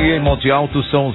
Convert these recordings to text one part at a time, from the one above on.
em Monte Alto são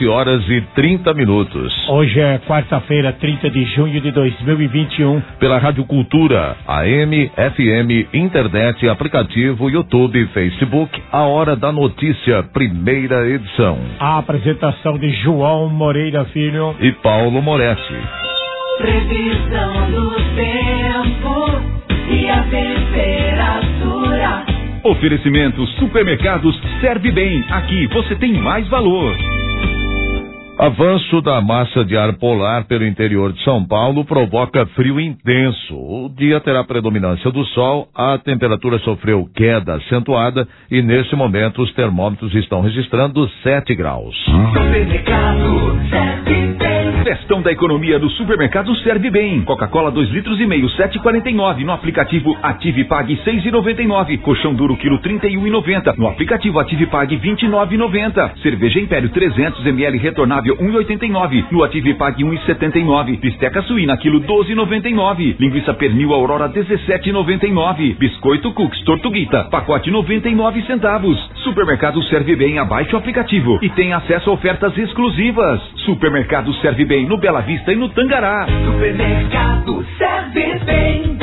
7h30. Hoje é quarta-feira, 30 de junho de 2021. Pela Rádio Cultura, AM, FM, internet, aplicativo, YouTube, Facebook, a Hora da Notícia, primeira edição. A apresentação de João Moreira Filho e Paulo Moretti. Previsão do tempo e a temperatura. Oferecimento Supermercados Serve Bem. Aqui você tem mais valor. Avanço da massa de ar polar pelo interior de São Paulo provoca frio intenso. O dia terá predominância do sol, a temperatura sofreu queda acentuada e nesse momento os termômetros estão registrando 7 graus. Supermercado Serve Bem. Festão da economia do Supermercado Serve Bem. Coca-Cola 2,5 litros, 7,49. No aplicativo Ative Pague 6,99. Colchão duro quilo 31,90. No aplicativo Ative Pague 29,90. Cerveja Império 300 ml retornável 1,89. No Ative Pague 1,79. Bisteca suína quilo 12,99. Linguiça pernil Aurora 17,99. Biscoito Cooks Tortuguita pacote 99 centavos. Supermercado Serve Bem, abaixe o aplicativo e tem acesso a ofertas exclusivas. Supermercado Serve Bem no Bela Vista e no Tangará. Supermercado Serve Bem.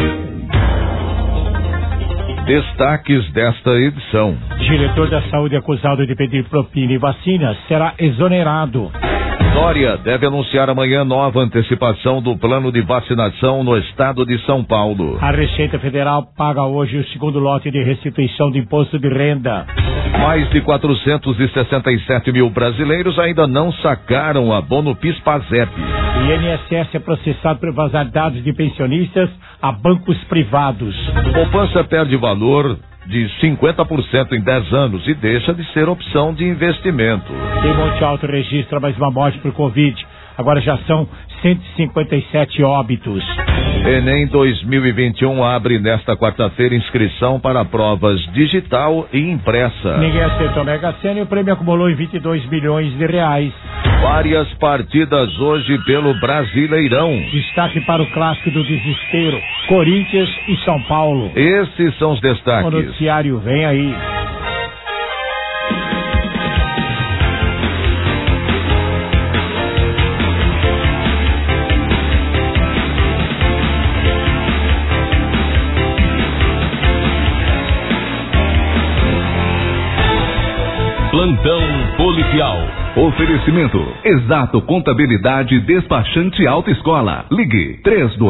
Destaques desta edição. Diretor da Saúde acusado de pedir propina e vacinas será exonerado. Dória deve anunciar amanhã nova antecipação do plano de vacinação no estado de São Paulo. A Receita Federal paga hoje o segundo lote de restituição do imposto de renda. Mais de 467 mil brasileiros ainda não sacaram abono PIS/PASEP. O INSS é processado por vazar dados de pensionistas a bancos privados. Poupança perde valor de 50% em 10 anos e deixa de ser opção de investimento. Em Monte Alto registra mais uma morte por Covid. Agora já são 157 óbitos. Enem 2021 abre nesta quarta-feira inscrição para provas digital e impressa. Ninguém acertou a Mega Sena e o prêmio acumulou em 22 milhões de reais. Várias partidas hoje pelo Brasileirão. Destaque para o clássico do desespero, Corinthians e São Paulo. Esses são os destaques. O noticiário vem aí. Plantão Policial. Oferecimento Exato Contabilidade Despachante Autoescola. Ligue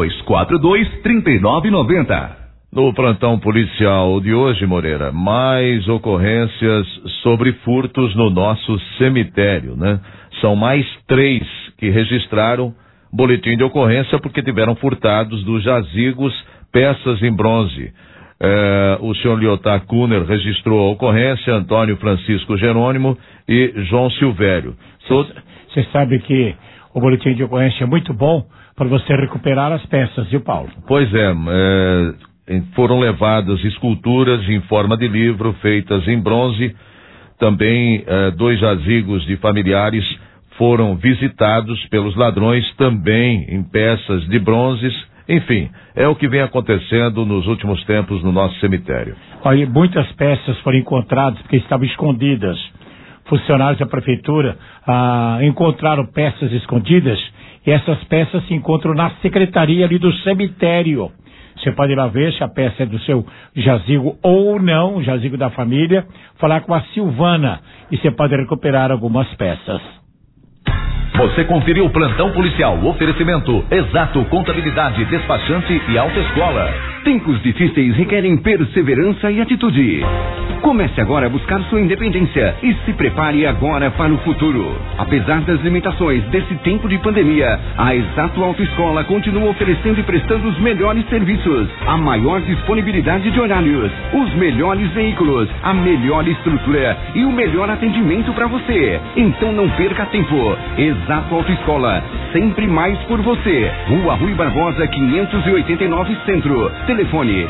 3242-3990. No plantão policial de hoje, Moreira, mais ocorrências sobre furtos no nosso cemitério, né? São mais 3 que registraram boletim de ocorrência porque tiveram furtados dos jazigos peças em bronze. O senhor Liotar Kuner registrou a ocorrência, Antônio Francisco Jerônimo e João Silvério. Você sabe que o boletim de ocorrência é muito bom para você recuperar as peças, viu, Paulo? Pois foram levadas esculturas em forma de livro feitas em bronze. Também 2 jazigos de familiares foram visitados pelos ladrões também em peças de bronzes. Enfim, é o que vem acontecendo nos últimos tempos no nosso cemitério. Olha, muitas peças foram encontradas porque estavam escondidas. Funcionários da prefeitura encontraram peças escondidas e essas peças se encontram na secretaria ali do cemitério. Você pode ir lá ver se a peça é do seu jazigo ou não, o jazigo da família, falar com a Silvana e você pode recuperar algumas peças. Você conferiu o plantão policial. Oferecimento Exato Contabilidade Despachante e Autoescola. Tempos difíceis requerem perseverança e atitude. Comece agora a buscar sua independência e se prepare agora para o futuro. Apesar das limitações desse tempo de pandemia, a Exato Autoescola continua oferecendo e prestando os melhores serviços, a maior disponibilidade de horários, os melhores veículos, a melhor estrutura e o melhor atendimento para você. Então não perca tempo. Exato Autoescola, sempre mais por você. Rua Rui Barbosa 589 Centro. Telefone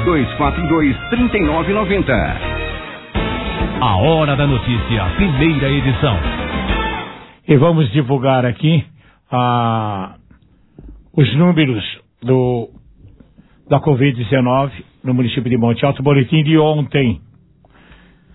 3242-3990. A Hora da Notícia, primeira edição. E vamos divulgar aqui os números da Covid-19 no município de Monte Alto. Boletim de ontem.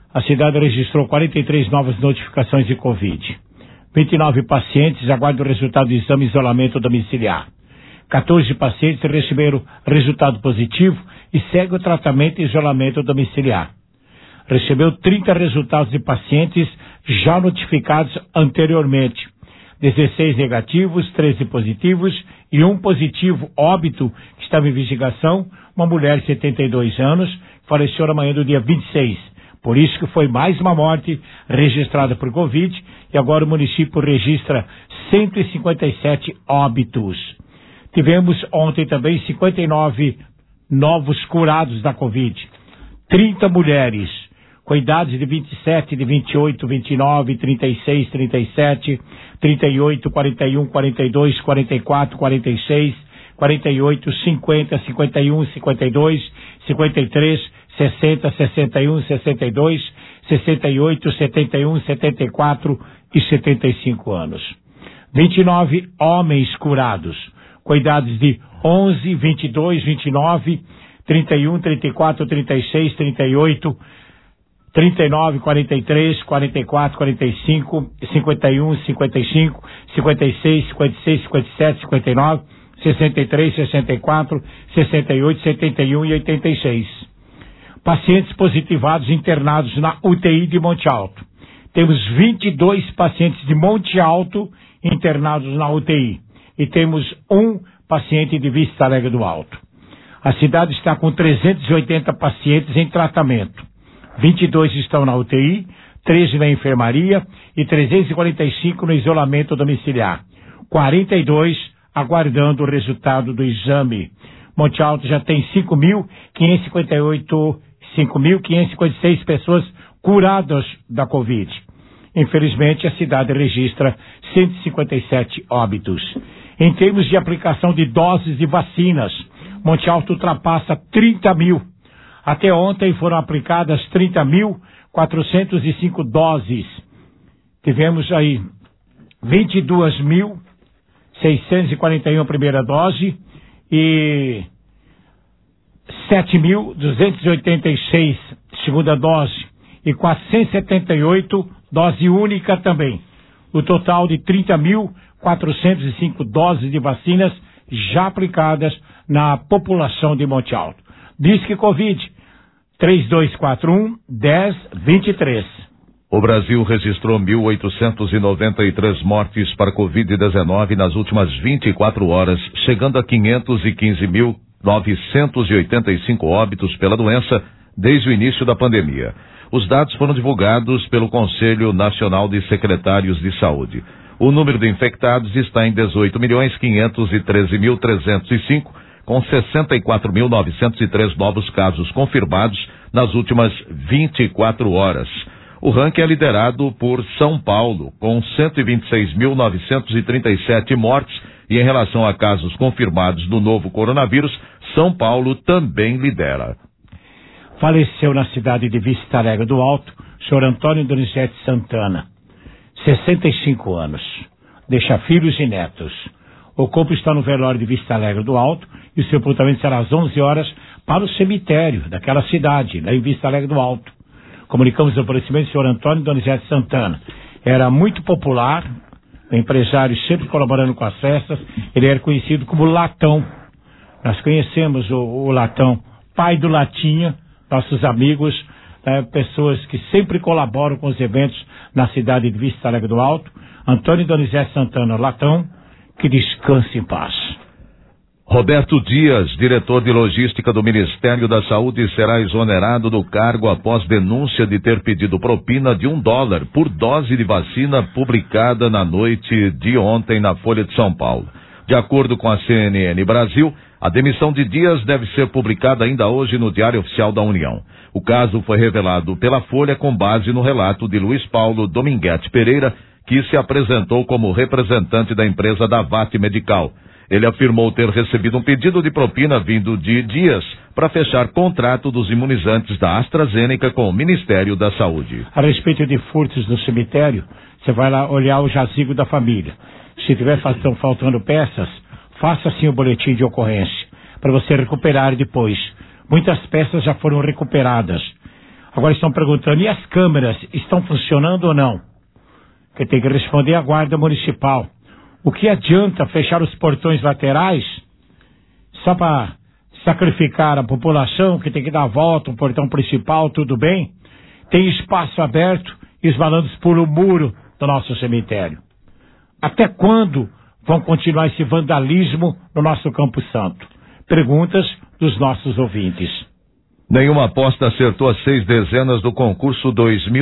A cidade registrou 43 novas notificações de Covid. 29 pacientes aguardam o resultado do exame de isolamento domiciliar. 14 pacientes receberam resultado positivo e segue o tratamento em isolamento domiciliar. Recebeu 30 resultados de pacientes já notificados anteriormente. 16 negativos, 13 positivos e um positivo óbito que estava em investigação, uma mulher de 72 anos, faleceu na manhã do dia 26. Por isso que foi mais uma morte registrada por Covid e agora o município registra 157 óbitos. Tivemos ontem também 59 novos curados da Covid. 30 mulheres com idades de 27, de 28, 29, 36, 37, 38, 41, 42, 44, 46, 48, 50, 51, 52, 53, 60, 61, 62, 68, 71, 74 e 75 anos. 29 homens curados, com idades de 11, 22, 29, 31, 34, 36, 38, 39, 43, 44, 45, 51, 55, 56, 56, 57, 59, 63, 64, 68, 71 e 86. Pacientes positivados internados na UTI de Monte Alto. Temos 22 pacientes de Monte Alto internados na UTI. E temos um paciente de Vista Alegre do Alto. A cidade está com 380 pacientes em tratamento. 22 estão na UTI, 13 na enfermaria e 345 no isolamento domiciliar. 42 aguardando o resultado do exame. Monte Alto já tem 5.556 pessoas curadas da Covid. Infelizmente, a cidade registra 157 óbitos. Em termos de aplicação de doses de vacinas, Monte Alto ultrapassa 30 mil. Até ontem foram aplicadas 30.405 doses. Tivemos aí 22.641 a primeira dose e 7.286 segunda dose e 478 dose única também. O total de 30.405 doses de vacinas já aplicadas na população de Monte Alto. Disque Covid 3241-1023. O Brasil registrou 1.893 mortes para Covid-19 nas últimas 24 horas, chegando a 515.985 óbitos pela doença desde o início da pandemia. Os dados foram divulgados pelo Conselho Nacional de Secretários de Saúde. O número de infectados está em 18.513.305, com 64.903 novos casos confirmados nas últimas 24 horas. O ranking é liderado por São Paulo, com 126.937 mortes, e em relação a casos confirmados do novo coronavírus, São Paulo também lidera. Faleceu na cidade de Vista Alegre do Alto, o senhor Antônio Donizete Santana, 65 anos, deixa filhos e netos. O corpo está no velório de Vista Alegre do Alto e o sepultamento será às 11 horas para o cemitério daquela cidade, lá em Vista Alegre do Alto. Comunicamos o falecimento do senhor Antônio Donizete Santana. Era muito popular, empresário sempre colaborando com as festas. Ele era conhecido como Latão. Nós conhecemos o Latão, pai do Latinha, nossos amigos, pessoas que sempre colaboram com os eventos na cidade de Vista Alegre do Alto. Antônio Donizete Santana, Latão, que descanse em paz. Roberto Dias, diretor de logística do Ministério da Saúde, será exonerado do cargo após denúncia de ter pedido propina de $1 por dose de vacina publicada na noite de ontem na Folha de São Paulo. De acordo com a CNN Brasil, a demissão de Dias deve ser publicada ainda hoje no Diário Oficial da União. O caso foi revelado pela Folha com base no relato de Luiz Paulo Dominguete Pereira, que se apresentou como representante da empresa Davat Medical. Ele afirmou ter recebido um pedido de propina vindo de Dias para fechar contrato dos imunizantes da AstraZeneca com o Ministério da Saúde. A respeito de furtos no cemitério, você vai lá olhar o jazigo da família. Se tiver faltando peças, faça sim o boletim de ocorrência, para você recuperar depois. Muitas peças já foram recuperadas. Agora estão perguntando, e as câmeras estão funcionando ou não? Quem tem que responder é a Guarda Municipal. O que adianta fechar os portões laterais só para sacrificar a população, que tem que dar a volta, o portão principal, tudo bem? Tem espaço aberto e os malandros pulam o muro do nosso cemitério. Até quando vão continuar esse vandalismo no nosso Campo Santo? Perguntas dos nossos ouvintes. Nenhuma aposta acertou as 6 dezenas do concurso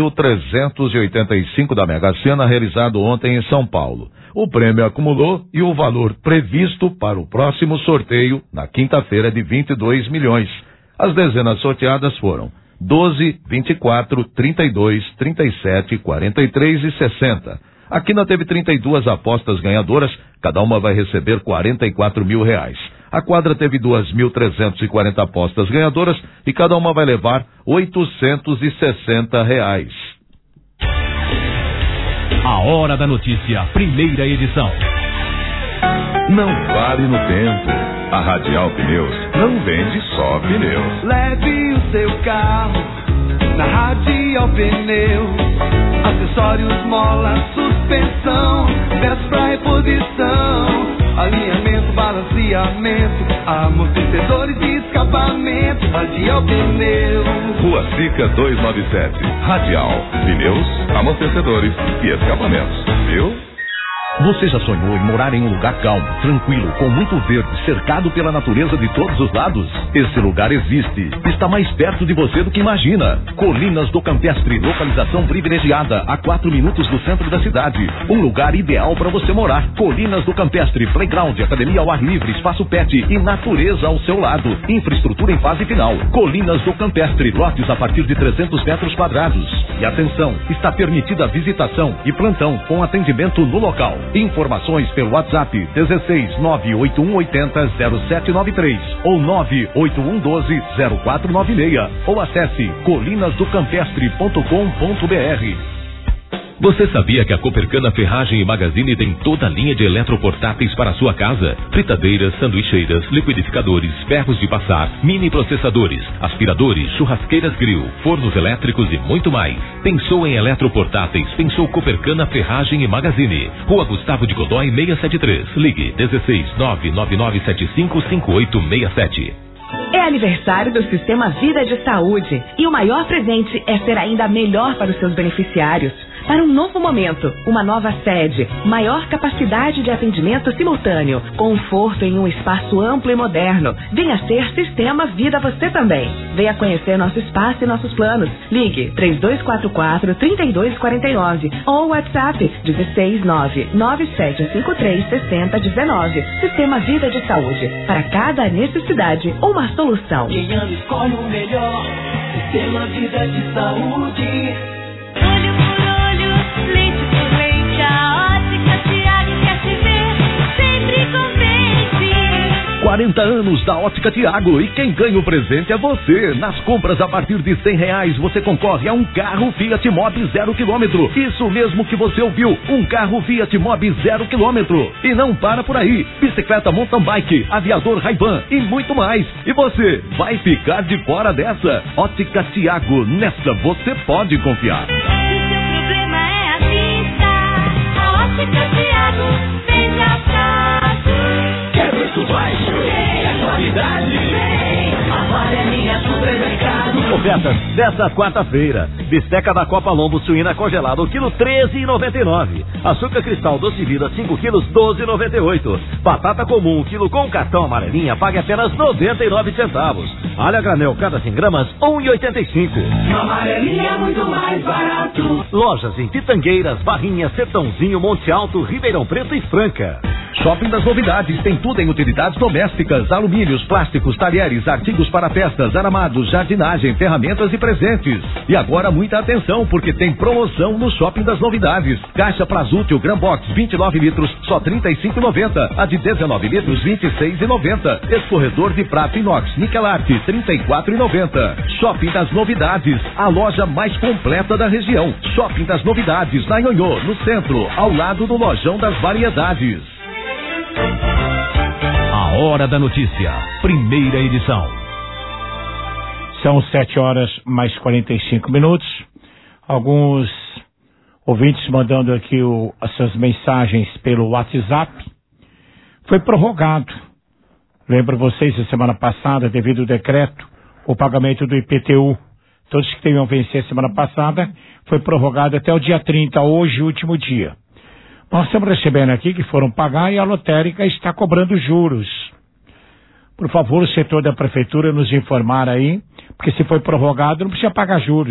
2.385 da Mega Sena, realizado ontem em São Paulo. O prêmio acumulou e o valor previsto para o próximo sorteio, na quinta-feira, de 22 milhões. As dezenas sorteadas foram 12, 24, 32, 37, 43 e 60. A Quina teve 32 apostas ganhadoras, cada uma vai receber R$44 mil. A quadra teve 2.340 apostas ganhadoras e cada uma vai levar R$860. A Hora da Notícia, primeira edição. Não pare no tempo. A Radial Pneus não vende só pneus. Leve o seu carro na Radial Pneus. Acessórios, mola, suspensão, peças pra reposição, alinhamento, balanceamento, amortecedores e escapamento. Radial Pneus. Rua Sica 297. Radial Pneus, amortecedores e escapamentos. Viu? Você já sonhou em morar em um lugar calmo, tranquilo, com muito verde, cercado pela natureza de todos os lados? Esse lugar existe. Está mais perto de você do que imagina. Colinas do Campestre, localização privilegiada, a 4 minutos do centro da cidade. Um lugar ideal para você morar. Colinas do Campestre, playground, academia ao ar livre, espaço pet e natureza ao seu lado. Infraestrutura em fase final. Colinas do Campestre, lotes a partir de 300 metros quadrados. E atenção, está permitida a visitação e plantão com atendimento no local. Informações pelo WhatsApp 16 98180 0793 ou 98112 0496 ou acesse colinasdocampestre.com.br. Você sabia que a Copercana Ferragem e Magazine tem toda a linha de eletroportáteis para a sua casa? Fritadeiras, sanduicheiras, liquidificadores, ferros de passar, mini processadores, aspiradores, churrasqueiras grill, fornos elétricos e muito mais. Pensou em eletroportáteis? Pensou Copercana Ferragem e Magazine. Rua Gustavo de Godoy 673. Ligue 16 99975 5867. É aniversário do Sistema Vida de Saúde e o maior presente é ser ainda melhor para os seus beneficiários. Para um novo momento, uma nova sede, maior capacidade de atendimento simultâneo, conforto em um espaço amplo e moderno. Venha ser Sistema Vida você também. Venha conhecer nosso espaço e nossos planos. Ligue 3244-3249 ou WhatsApp 16997536019. Sistema Vida de Saúde. Para cada necessidade, uma solução. Quem ama escolhe o melhor. Sistema Vida de Saúde. Olho por olho, leite por leite, a Ótica Tiago quer te ver sempre contente. 40 anos da Ótica Tiago e quem ganha o presente é você. Nas compras a partir de R$100 você concorre a um carro Fiat Mobi 0 km. Isso mesmo que você ouviu, um carro Fiat Mobi 0 km. E não para por aí, bicicleta mountain bike, aviador Ray-Ban e muito mais. E você vai ficar de fora dessa. Ótica Tiago, nessa você pode confiar. Se seu problema é a vista, a Ótica Tiago vem pra casa. Quer preço baixo? É qualidade. A Amarelinha Supermercado. Ofertas desta quarta-feira. Bisteca da Copa Lombo suína congelada, o quilo R$13,99. Açúcar cristal doce vida 5 quilos R$12,98. Batata comum, quilo com cartão Amarelinha, pague apenas 99 centavos. Alho a granel, cada 100 gramas, R$1,85. Amarelinha é muito mais barato. Lojas em Pitangueiras, Barrinha, Sertãozinho, Monte Alto, Ribeirão Preto e Franca. Shopping das Novidades tem tudo em utilidades domésticas, alumínios, plásticos, talheres, artigos para festas, aramados, jardinagem, ferramentas e presentes. E agora muita atenção, porque tem promoção no Shopping das Novidades. Caixa Prazútil Gran Box 29 litros, só R$35,90. A de 19 litros, R$26,90. Escorredor de prato inox Nickel Art, R$34,90. Shopping das Novidades, a loja mais completa da região. Shopping das Novidades, na Nhonhô, no centro, ao lado do Lojão das Variedades. A Hora da Notícia, primeira edição. São 7h mais 45. Alguns ouvintes mandando aqui as suas mensagens pelo WhatsApp. Foi prorrogado. Lembro vocês, a semana passada, devido ao decreto, o pagamento do IPTU. Todos que tenham vencer semana passada, foi prorrogado até o dia 30, hoje, último dia. Nós estamos recebendo aqui que foram pagar e a lotérica está cobrando juros. Por favor, o setor da prefeitura nos informar aí, porque se foi prorrogado não precisa pagar juros.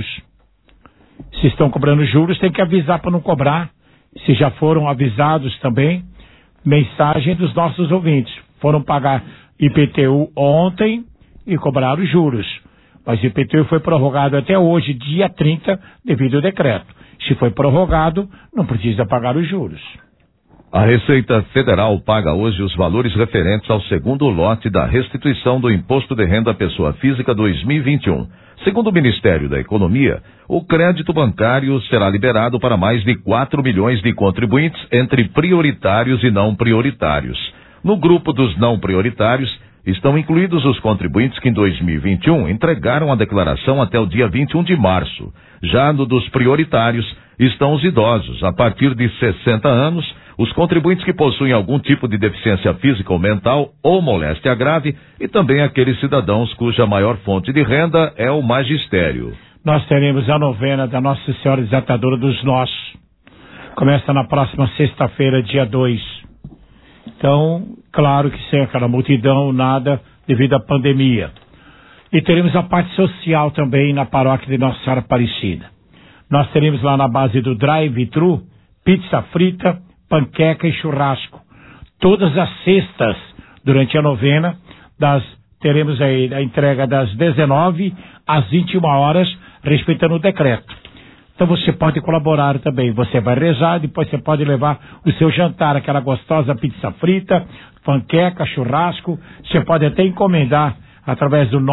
Se estão cobrando juros, tem que avisar para não cobrar. Se já foram avisados também, mensagem dos nossos ouvintes. Foram pagar IPTU ontem e cobraram juros. Mas o IPTU foi prorrogado até hoje, dia 30, devido ao decreto. Se foi prorrogado, não precisa pagar os juros. A Receita Federal paga hoje os valores referentes ao segundo lote da restituição do Imposto de Renda à Pessoa Física 2021. Segundo o Ministério da Economia, o crédito bancário será liberado para mais de 4 milhões de contribuintes entre prioritários e não prioritários. No grupo dos não prioritários, estão incluídos os contribuintes que em 2021 entregaram a declaração até o dia 21 de março. Já no dos prioritários estão os idosos, a partir de 60 anos, os contribuintes que possuem algum tipo de deficiência física ou mental ou moléstia grave e também aqueles cidadãos cuja maior fonte de renda é o magistério. Nós teremos a novena da Nossa Senhora Desatadora dos Nós. Começa na próxima sexta-feira, dia 2. Então, claro que sem aquela multidão, nada, devido à pandemia. E teremos a parte social também na paróquia de Nossa Senhora Aparecida. Nós teremos lá na base do drive-thru, pizza frita, panqueca e churrasco. Todas as sextas, durante a novena, teremos aí a entrega das 19 às 21 horas, respeitando o decreto. Então você pode colaborar também. Você vai rezar, depois você pode levar o seu jantar, aquela gostosa pizza frita, panqueca, churrasco. Você pode até encomendar através do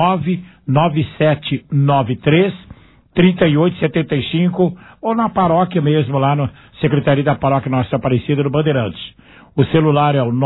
99793-3875 ou na paróquia mesmo, lá na Secretaria da Paróquia Nossa Aparecida do Bandeirantes. O celular é o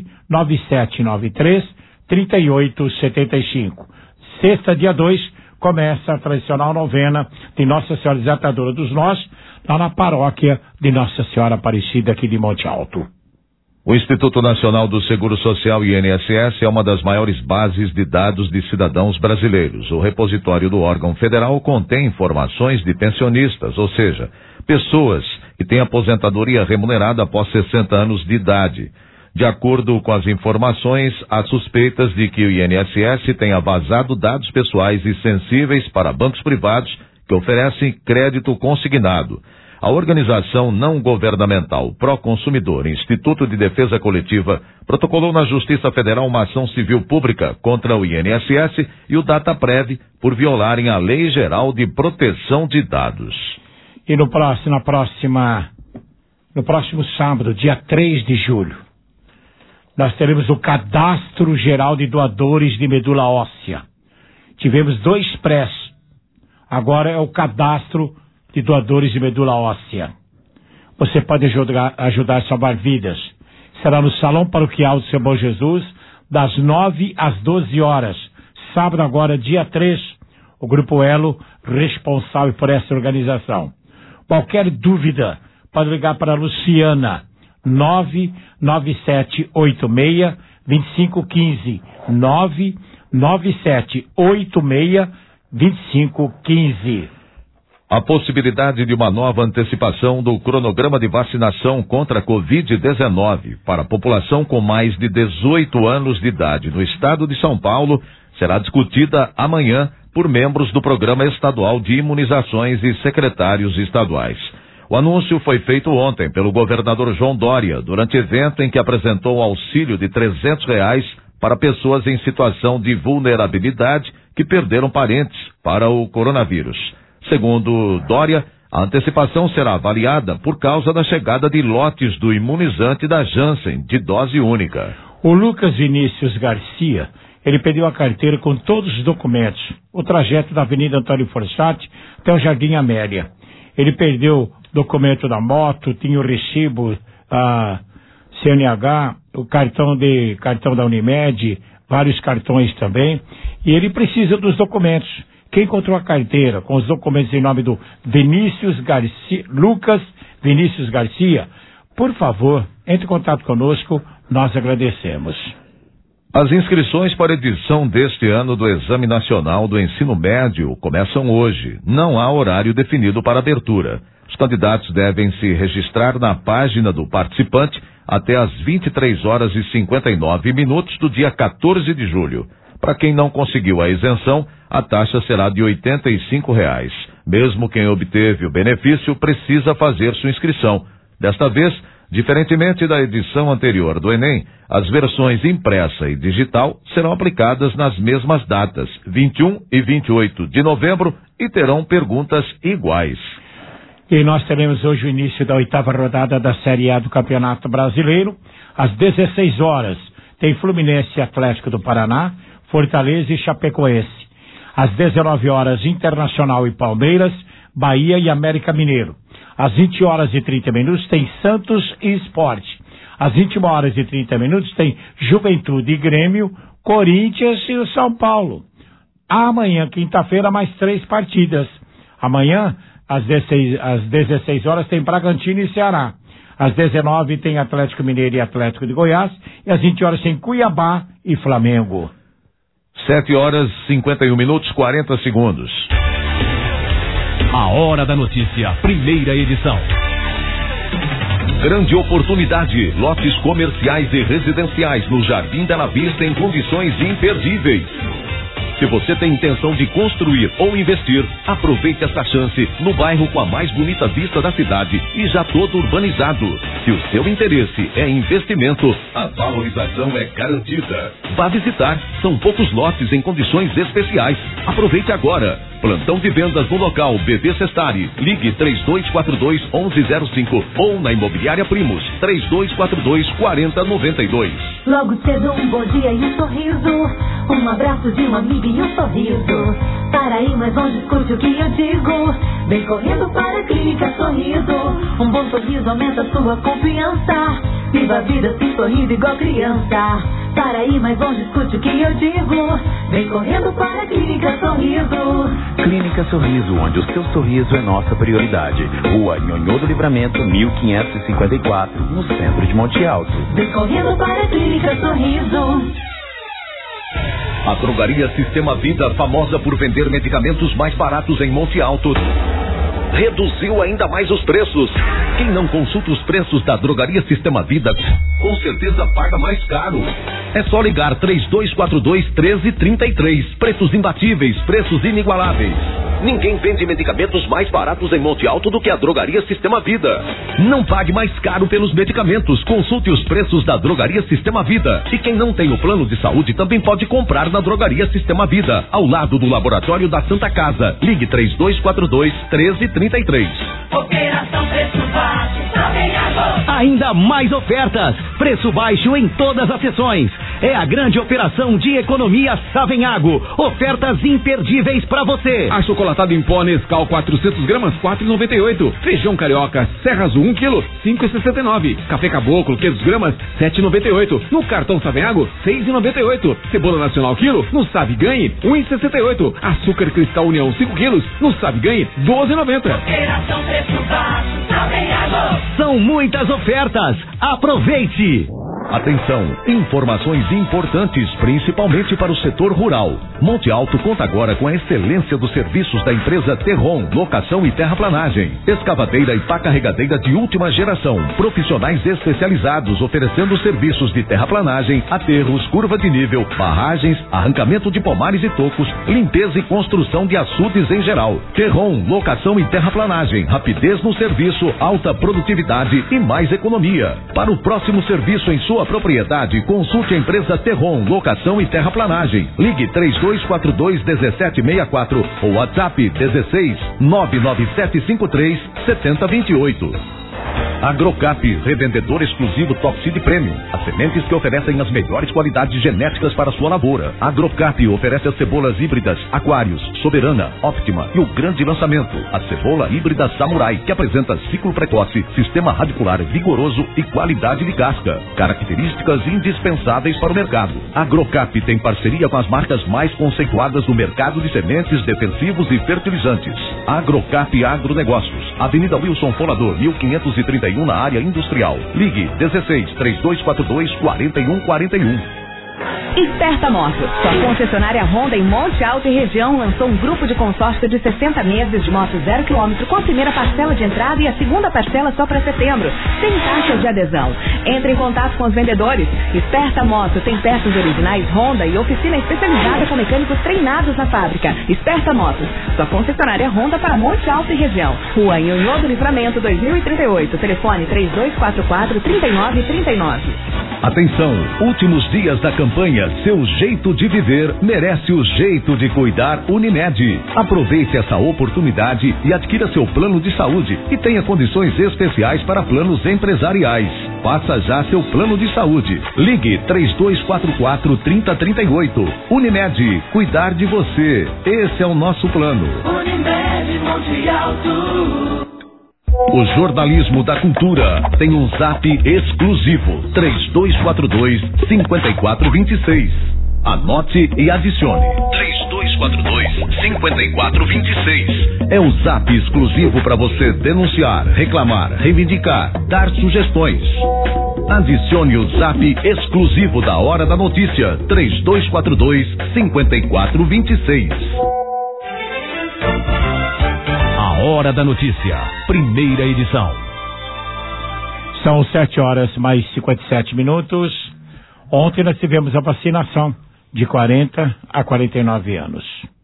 99793-3875. Sexta, dia 2, começa a tradicional novena de Nossa Senhora Desatadora dos Nós, lá na paróquia de Nossa Senhora Aparecida, aqui de Monte Alto. O Instituto Nacional do Seguro Social, INSS, é uma das maiores bases de dados de cidadãos brasileiros. O repositório do órgão federal contém informações de pensionistas, ou seja, pessoas que têm aposentadoria remunerada após 60 anos de idade. De acordo com as informações, há suspeitas de que o INSS tenha vazado dados pessoais e sensíveis para bancos privados que oferecem crédito consignado. A organização não governamental Proconsumidor, Instituto de Defesa Coletiva, protocolou na Justiça Federal uma ação civil pública contra o INSS e o Dataprev por violarem a Lei Geral de Proteção de Dados. E no próximo sábado, dia 3 de julho, nós teremos o Cadastro Geral de Doadores de Medula Óssea. Tivemos 2 prés. Agora é o Cadastro de Doadores de Medula Óssea. Você pode ajudar a salvar vidas. Será no Salão Paroquial do Seu Bom Jesus, das 9 às 12 horas. Sábado agora, dia 3, o Grupo Elo, responsável por essa organização. Qualquer dúvida, pode ligar para a Luciana, 99786-2515. 99786-2515. A possibilidade de uma nova antecipação do cronograma de vacinação contra a Covid-19 para a população com mais de 18 anos de idade no estado de São Paulo será discutida amanhã por membros do Programa Estadual de Imunizações e secretários estaduais. O anúncio foi feito ontem pelo governador João Dória, durante evento em que apresentou o auxílio de R$300 para pessoas em situação de vulnerabilidade que perderam parentes para o coronavírus. Segundo Dória, a antecipação será avaliada por causa da chegada de lotes do imunizante da Janssen, de dose única. O Lucas Vinícius Garcia, ele pediu a carteira com todos os documentos, o trajeto da Avenida Antônio Forçati até o Jardim Amélia. Ele perdeu documento da moto, tinha o recibo, a CNH, o cartão da Unimed, vários cartões também, e ele precisa dos documentos. Quem encontrou a carteira com os documentos em nome do Lucas Vinícius Garcia, por favor, entre em contato conosco, nós agradecemos. As inscrições para a edição deste ano do Exame Nacional do Ensino Médio começam hoje. Não há horário definido para abertura. Os candidatos devem se registrar na página do participante até às 23h59 do dia 14 de julho. Para quem não conseguiu a isenção, a taxa será de R$ 85. Mesmo quem obteve o benefício precisa fazer sua inscrição. Desta vez, diferentemente da edição anterior do Enem, as versões impressa e digital serão aplicadas nas mesmas datas, 21 e 28 de novembro, e terão perguntas iguais. E nós teremos hoje o início da 8ª rodada da Série A do Campeonato Brasileiro. Às 16 horas, tem Fluminense e Atlético do Paraná, Fortaleza e Chapecoense. Às 19 horas, Internacional e Palmeiras, Bahia e América Mineiro. Às 20h30 tem Santos e Sport. Às 21h30 tem Juventude e Grêmio, Corinthians e o São Paulo. Amanhã, quinta-feira, mais 3 partidas. Amanhã, às 16 horas, tem Bragantino e Ceará. Às 19 tem Atlético Mineiro e Atlético de Goiás. E às 20 horas tem Cuiabá e Flamengo. 7h51, 40 segundos. A Hora da Notícia, primeira edição. Grande oportunidade, lotes comerciais e residenciais no Jardim Bela Vista em condições imperdíveis. Se você tem intenção de construir ou investir, aproveite essa chance no bairro com a mais bonita vista da cidade e já todo urbanizado. Se o seu interesse é investimento, a valorização é garantida. Vá visitar, são poucos lotes em condições especiais. Aproveite agora. Plantão de vendas no local BB Cestari. Ligue 3242-1105 ou na Imobiliária Primos 3242-4092. Logo cedo um bom dia e um sorriso, um abraço de um amigo e um sorriso. Para ir mais longe, escute o que eu digo. Vem correndo para a Clínica Sorriso. Um bom sorriso aumenta sua confiança. Viva a vida se sorrindo igual criança. Para ir mais longe, escute o que eu digo. Vem correndo para a Clínica Sorriso. Clínica Sorriso, onde o seu sorriso é nossa prioridade. Rua Nhonhô do Livramento, 1554, no centro de Monte Alto. Vem correndo para a Clínica Sorriso. A Drogaria Sistema Vida, famosa por vender medicamentos mais baratos em Monte Alto, reduziu ainda mais os preços. Quem não consulta os preços da Drogaria Sistema Vida, com certeza paga mais caro. É só ligar 3242-1333. Preços imbatíveis, preços inigualáveis. Ninguém vende medicamentos mais baratos em Monte Alto do que a Drogaria Sistema Vida. Não pague mais caro pelos medicamentos. Consulte os preços da Drogaria Sistema Vida. E quem não tem o plano de saúde também pode comprar na Drogaria Sistema Vida, ao lado do Laboratório da Santa Casa. Ligue 3242-1333. Operação Preço Baixo, Savenhago. Ainda mais ofertas. Preço baixo em todas as seções. É a grande operação de economia Savenhago. Ofertas imperdíveis para você. Achocolatado em pó Nescau 400 gramas, 4,98. Feijão carioca Serra Azul 1 kg, 5,69. Café Caboclo 500 gramas, 7,98. No cartão Savenhago, 6,98. Cebola Nacional quilo, no Sabe Ganhe, 1,68. Açúcar Cristal União 5 quilos, no Sabe Ganhe, 12,90. Operação Preço Baixo, Savenhago. São muitas ofertas. Aproveite! Atenção, informações importantes, principalmente para o setor rural. Monte Alto conta agora com a excelência dos serviços da empresa Terron, locação e terraplanagem. Escavadeira e pá carregadeira de última geração. Profissionais especializados oferecendo serviços de terraplanagem, aterros, curva de nível, barragens, arrancamento de pomares e tocos, limpeza e construção de açudes em geral. Terron, locação e terraplanagem. Rapidez no serviço, alta produtividade e mais economia. Para o próximo serviço em sua propriedade, consulte a empresa Terron, locação e terraplanagem. Ligue 3242-1764 ou WhatsApp 16 99753 7028. Agrocap, revendedor exclusivo Top Seed Premium. As sementes que oferecem as melhores qualidades genéticas para sua lavoura. Agrocap oferece as cebolas híbridas Aquarius, Soberana, Optima e o grande lançamento, a cebola híbrida Samurai, que apresenta ciclo precoce, sistema radicular vigoroso e qualidade de casca. Características indispensáveis para o mercado. Agrocap tem parceria com as marcas mais conceituadas do mercado de sementes, defensivos e fertilizantes. Agrocap Agronegócios, Avenida Wilson Folador, 1531, na área industrial. Ligue 16-3242-4141. Esperta Motos, sua concessionária Honda em Monte Alto e região, lançou um grupo de consórcio de 60 meses de moto 0 km com a primeira parcela de entrada e a segunda parcela só para setembro, sem taxa de adesão. Entre em contato com os vendedores. Esperta Motos tem peças originais Honda e oficina especializada com mecânicos treinados na fábrica. Esperta Motos, sua concessionária Honda para Monte Alto e região. Rua Nhonhô do Livramento 2038, telefone 3244-3939. Atenção, últimos dias da campanha Seu Jeito de Viver merece o jeito de cuidar Unimed. Aproveite essa oportunidade e adquira seu plano de saúde e tenha condições especiais para planos empresariais. Faça já seu plano de saúde. Ligue 3244-3038. Unimed, cuidar de você. Esse é o nosso plano. Unimed Monte Alto. O jornalismo da cultura tem um zap exclusivo, 3242-5426. Anote e adicione. 3242-5426. É o zap exclusivo para você denunciar, reclamar, reivindicar, dar sugestões. Adicione o zap exclusivo da Hora da Notícia, 3242-5426. Hora da Notícia, primeira edição. São 7h mais 57. Ontem nós tivemos a vacinação de 40 a 49 anos.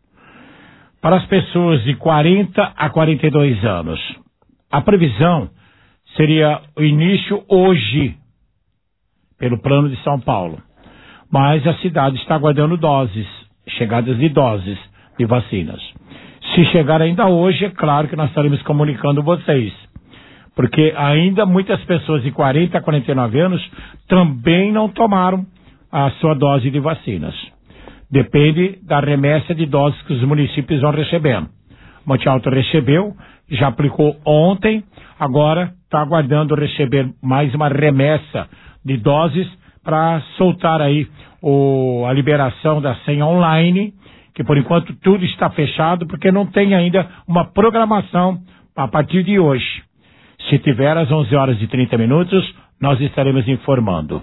Para as pessoas de 40 a 42 anos, a previsão seria o início hoje, pelo plano de São Paulo. Mas a cidade está aguardando chegadas de doses de vacinas. Se chegar ainda hoje, é claro que nós estaremos comunicando vocês. Porque ainda muitas pessoas de 40 a 49 anos também não tomaram a sua dose de vacinas. Depende da remessa de doses que os municípios vão recebendo. Monte Alto recebeu, já aplicou ontem, agora está aguardando receber mais uma remessa de doses para soltar aí a liberação da senha online, que por enquanto tudo está fechado, porque não tem ainda uma programação a partir de hoje. Se tiver às 11h30, nós estaremos informando.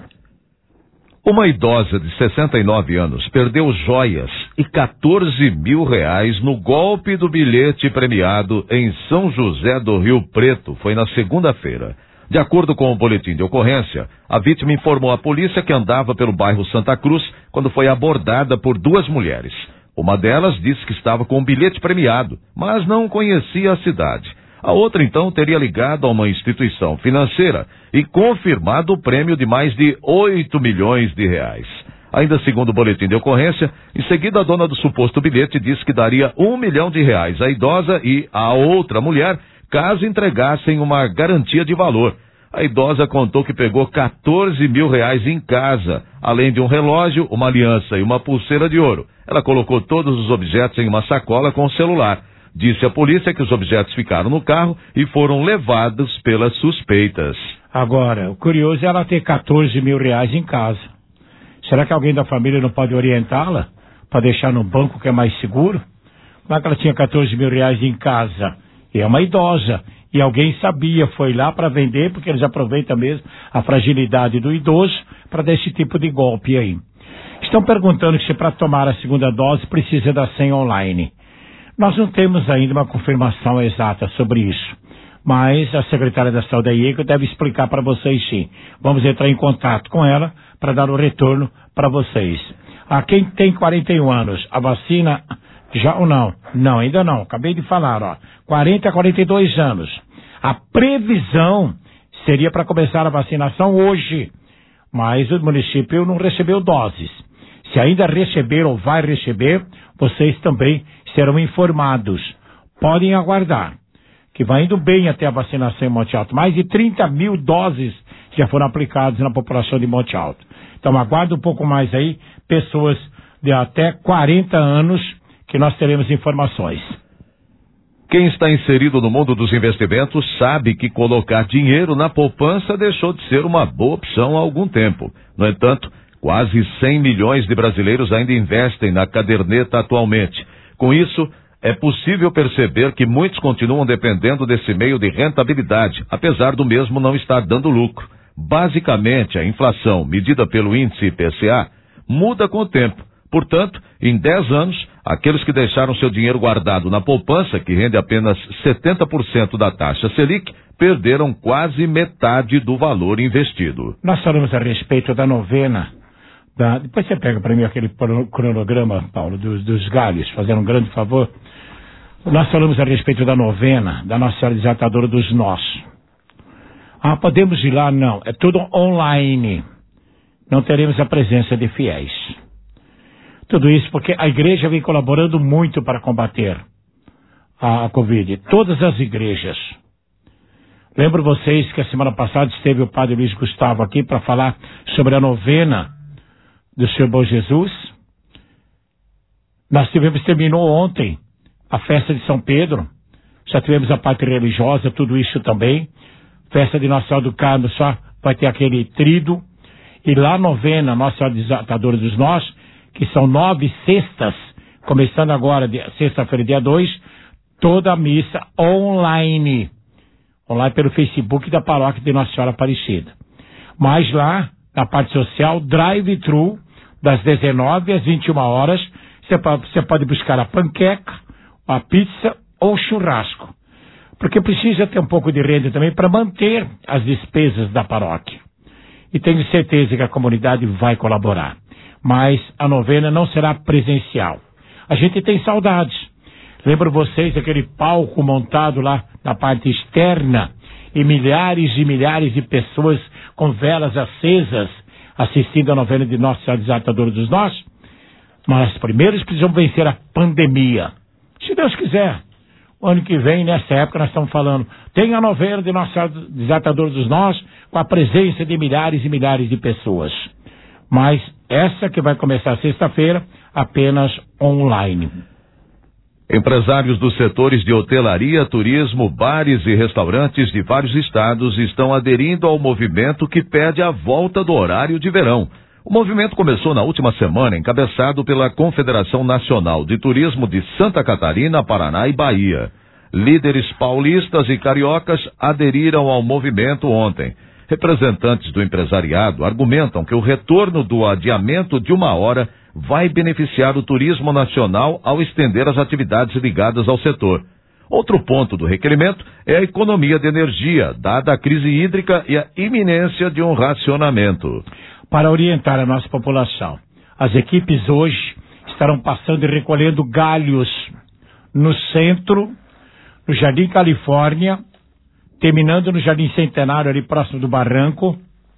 Uma idosa de 69 anos perdeu joias e R$14 mil no golpe do bilhete premiado em São José do Rio Preto. Foi na segunda-feira. De acordo com o boletim de ocorrência, a vítima informou à polícia que andava pelo bairro Santa Cruz quando foi abordada por duas mulheres. Uma delas disse que estava com um bilhete premiado, mas não conhecia a cidade. A outra, então, teria ligado a uma instituição financeira e confirmado o prêmio de mais de R$8 milhões. Ainda segundo o boletim de ocorrência, em seguida a dona do suposto bilhete disse que daria R$1 milhão à idosa e à outra mulher caso entregassem uma garantia de valor. A idosa contou que pegou R$14 mil em casa, além de um relógio, uma aliança e uma pulseira de ouro. Ela colocou todos os objetos em uma sacola com o celular. Disse à polícia que os objetos ficaram no carro e foram levados pelas suspeitas. Agora, o curioso é ela ter R$14 mil em casa. Será que alguém da família não pode orientá-la para deixar no banco que é mais seguro? Como é que ela tinha R$14 mil em casa? E é uma idosa. E alguém sabia, foi lá para vender, porque eles aproveitam mesmo a fragilidade do idoso para dar esse tipo de golpe aí. Estão perguntando se para tomar a segunda dose precisa da senha online. Nós não temos ainda uma confirmação exata sobre isso, mas a secretária da Saúde, a IECO, deve explicar para vocês sim. Vamos entrar em contato com ela para dar o retorno para vocês. A quem tem 41 anos, a vacina já ou não? Não, ainda não. Acabei de falar, ó. 40 a 42 anos. A previsão seria para começar a vacinação hoje, mas o município não recebeu doses. Se ainda receber ou vai receber, vocês também serão informados. Podem aguardar. que vai indo bem até a vacinação em Monte Alto. Mais de 30 mil doses já foram aplicadas na população de Monte Alto. Então aguarda um pouco mais aí, pessoas de até 40 anos, que nós teremos informações. Quem está inserido no mundo dos investimentos sabe que colocar dinheiro na poupança deixou de ser uma boa opção há algum tempo. No entanto, quase 100 milhões de brasileiros ainda investem na caderneta atualmente. Com isso, é possível perceber que muitos continuam dependendo desse meio de rentabilidade, apesar do mesmo não estar dando lucro. Basicamente, a inflação, medida pelo índice IPCA, muda com o tempo. Portanto, em 10 anos, aqueles que deixaram seu dinheiro guardado na poupança, que rende apenas 70% da taxa Selic, perderam quase metade do valor investido. Nós falamos a respeito da novena. Depois você pega para mim aquele cronograma, Paulo, dos galhos, fazendo um grande favor. Nós falamos a respeito da novena da Nossa Senhora Desatadora dos Nós. Podemos ir lá? Não. É tudo online. Não teremos a presença de fiéis. Tudo isso porque a igreja vem colaborando muito para combater a Covid. Todas as igrejas. Lembro vocês que a semana passada esteve o padre Luiz Gustavo aqui para falar sobre a novena do Senhor Bom Jesus. Nós terminou ontem a festa de São Pedro. Já tivemos a parte religiosa, tudo isso também. Festa de Nossa Senhora do Carmo só vai ter aquele trido. E lá a novena Nossa Senhora Desatadora dos Nós, que são 9 sextas, começando agora, sexta-feira, dia 2, toda a missa online. Online pelo Facebook da Paróquia de Nossa Senhora Aparecida. Mas lá, na parte social, drive-thru, das 19 às 21 horas, você pode buscar a panqueca, a pizza ou churrasco. Porque precisa ter um pouco de renda também para manter as despesas da paróquia. E tenho certeza que a comunidade vai colaborar. Mas a novena não será presencial. A gente tem saudades. Lembro vocês daquele palco montado lá na parte externa e milhares de pessoas com velas acesas assistindo a novena de Nossa Senhora Desatadora dos Nós? Mas primeiro eles precisam vencer a pandemia. Se Deus quiser, o ano que vem, nessa época, nós estamos falando, tem a novena de Nossa Senhora Desatadora dos Nós com a presença de milhares e milhares de pessoas. Mas essa que vai começar sexta-feira, apenas online. Empresários dos setores de hotelaria, turismo, bares e restaurantes de vários estados estão aderindo ao movimento que pede a volta do horário de verão. O movimento começou na última semana, encabeçado pela Confederação Nacional de Turismo de Santa Catarina, Paraná e Bahia. Líderes paulistas e cariocas aderiram ao movimento ontem. Representantes do empresariado argumentam que o retorno do adiamento de 1 hora vai beneficiar o turismo nacional ao estender as atividades ligadas ao setor. Outro ponto do requerimento é a economia de energia, dada a crise hídrica e a iminência de um racionamento. Para orientar a nossa população, as equipes hoje estarão passando e recolhendo galhos no centro, no Jardim Califórnia, terminando no Jardim Centenário, ali próximo do Barranco,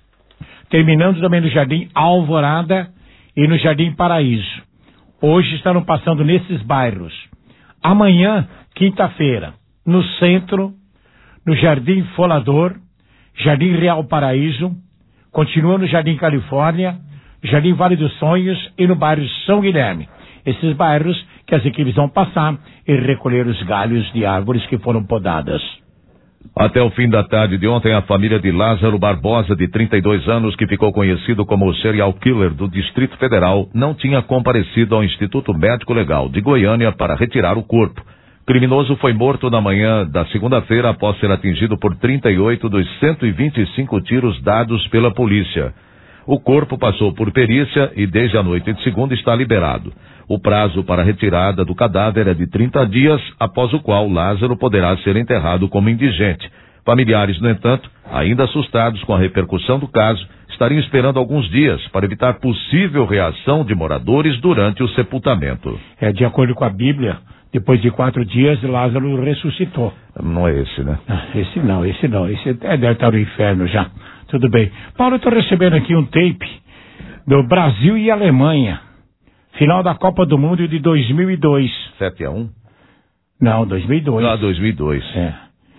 terminando também no Jardim Alvorada e no Jardim Paraíso. Hoje estarão passando nesses bairros. Amanhã, quinta-feira, no centro, no Jardim Folador, Jardim Real Paraíso, continua no Jardim Califórnia, Jardim Vale dos Sonhos e no bairro São Guilherme. Esses bairros que as equipes vão passar e recolher os galhos de árvores que foram podadas. Até o fim da tarde de ontem, a família de Lázaro Barbosa, de 32 anos, que ficou conhecido como o serial killer do Distrito Federal, não tinha comparecido ao Instituto Médico Legal de Goiânia para retirar o corpo. O criminoso foi morto na manhã da segunda-feira após ser atingido por 38 dos 125 tiros dados pela polícia. O corpo passou por perícia e desde a noite de segunda está liberado. O prazo para a retirada do cadáver é de 30 dias, após o qual Lázaro poderá ser enterrado como indigente. Familiares, no entanto, ainda assustados com a repercussão do caso, estariam esperando alguns dias para evitar possível reação de moradores durante o sepultamento. De acordo com a Bíblia, depois de 4 dias, Lázaro ressuscitou. Não é esse, né? Esse não. Esse deve estar no inferno já. Tudo bem. Paulo, eu estou recebendo aqui um tape do Brasil e Alemanha. Final da Copa do Mundo de 2002. 7-1? Não, 2002. Ah, 2002.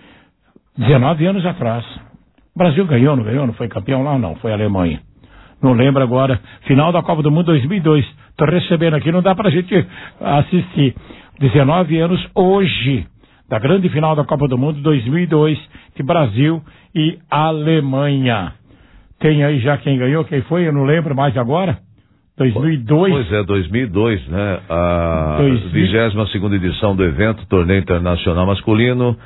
19 anos atrás. O Brasil ganhou, não ganhou? Não foi campeão lá? Não, foi a Alemanha. Não lembro agora. Final da Copa do Mundo 2002. Tô recebendo aqui, não dá pra gente assistir. 19 anos hoje, da grande final da Copa do Mundo 2002, de Brasil e Alemanha. Tem aí já quem ganhou, quem foi? Eu não lembro mais agora. 2002. Pois é, 2002, né? A 22ª edição do evento, Torneio Internacional Masculino.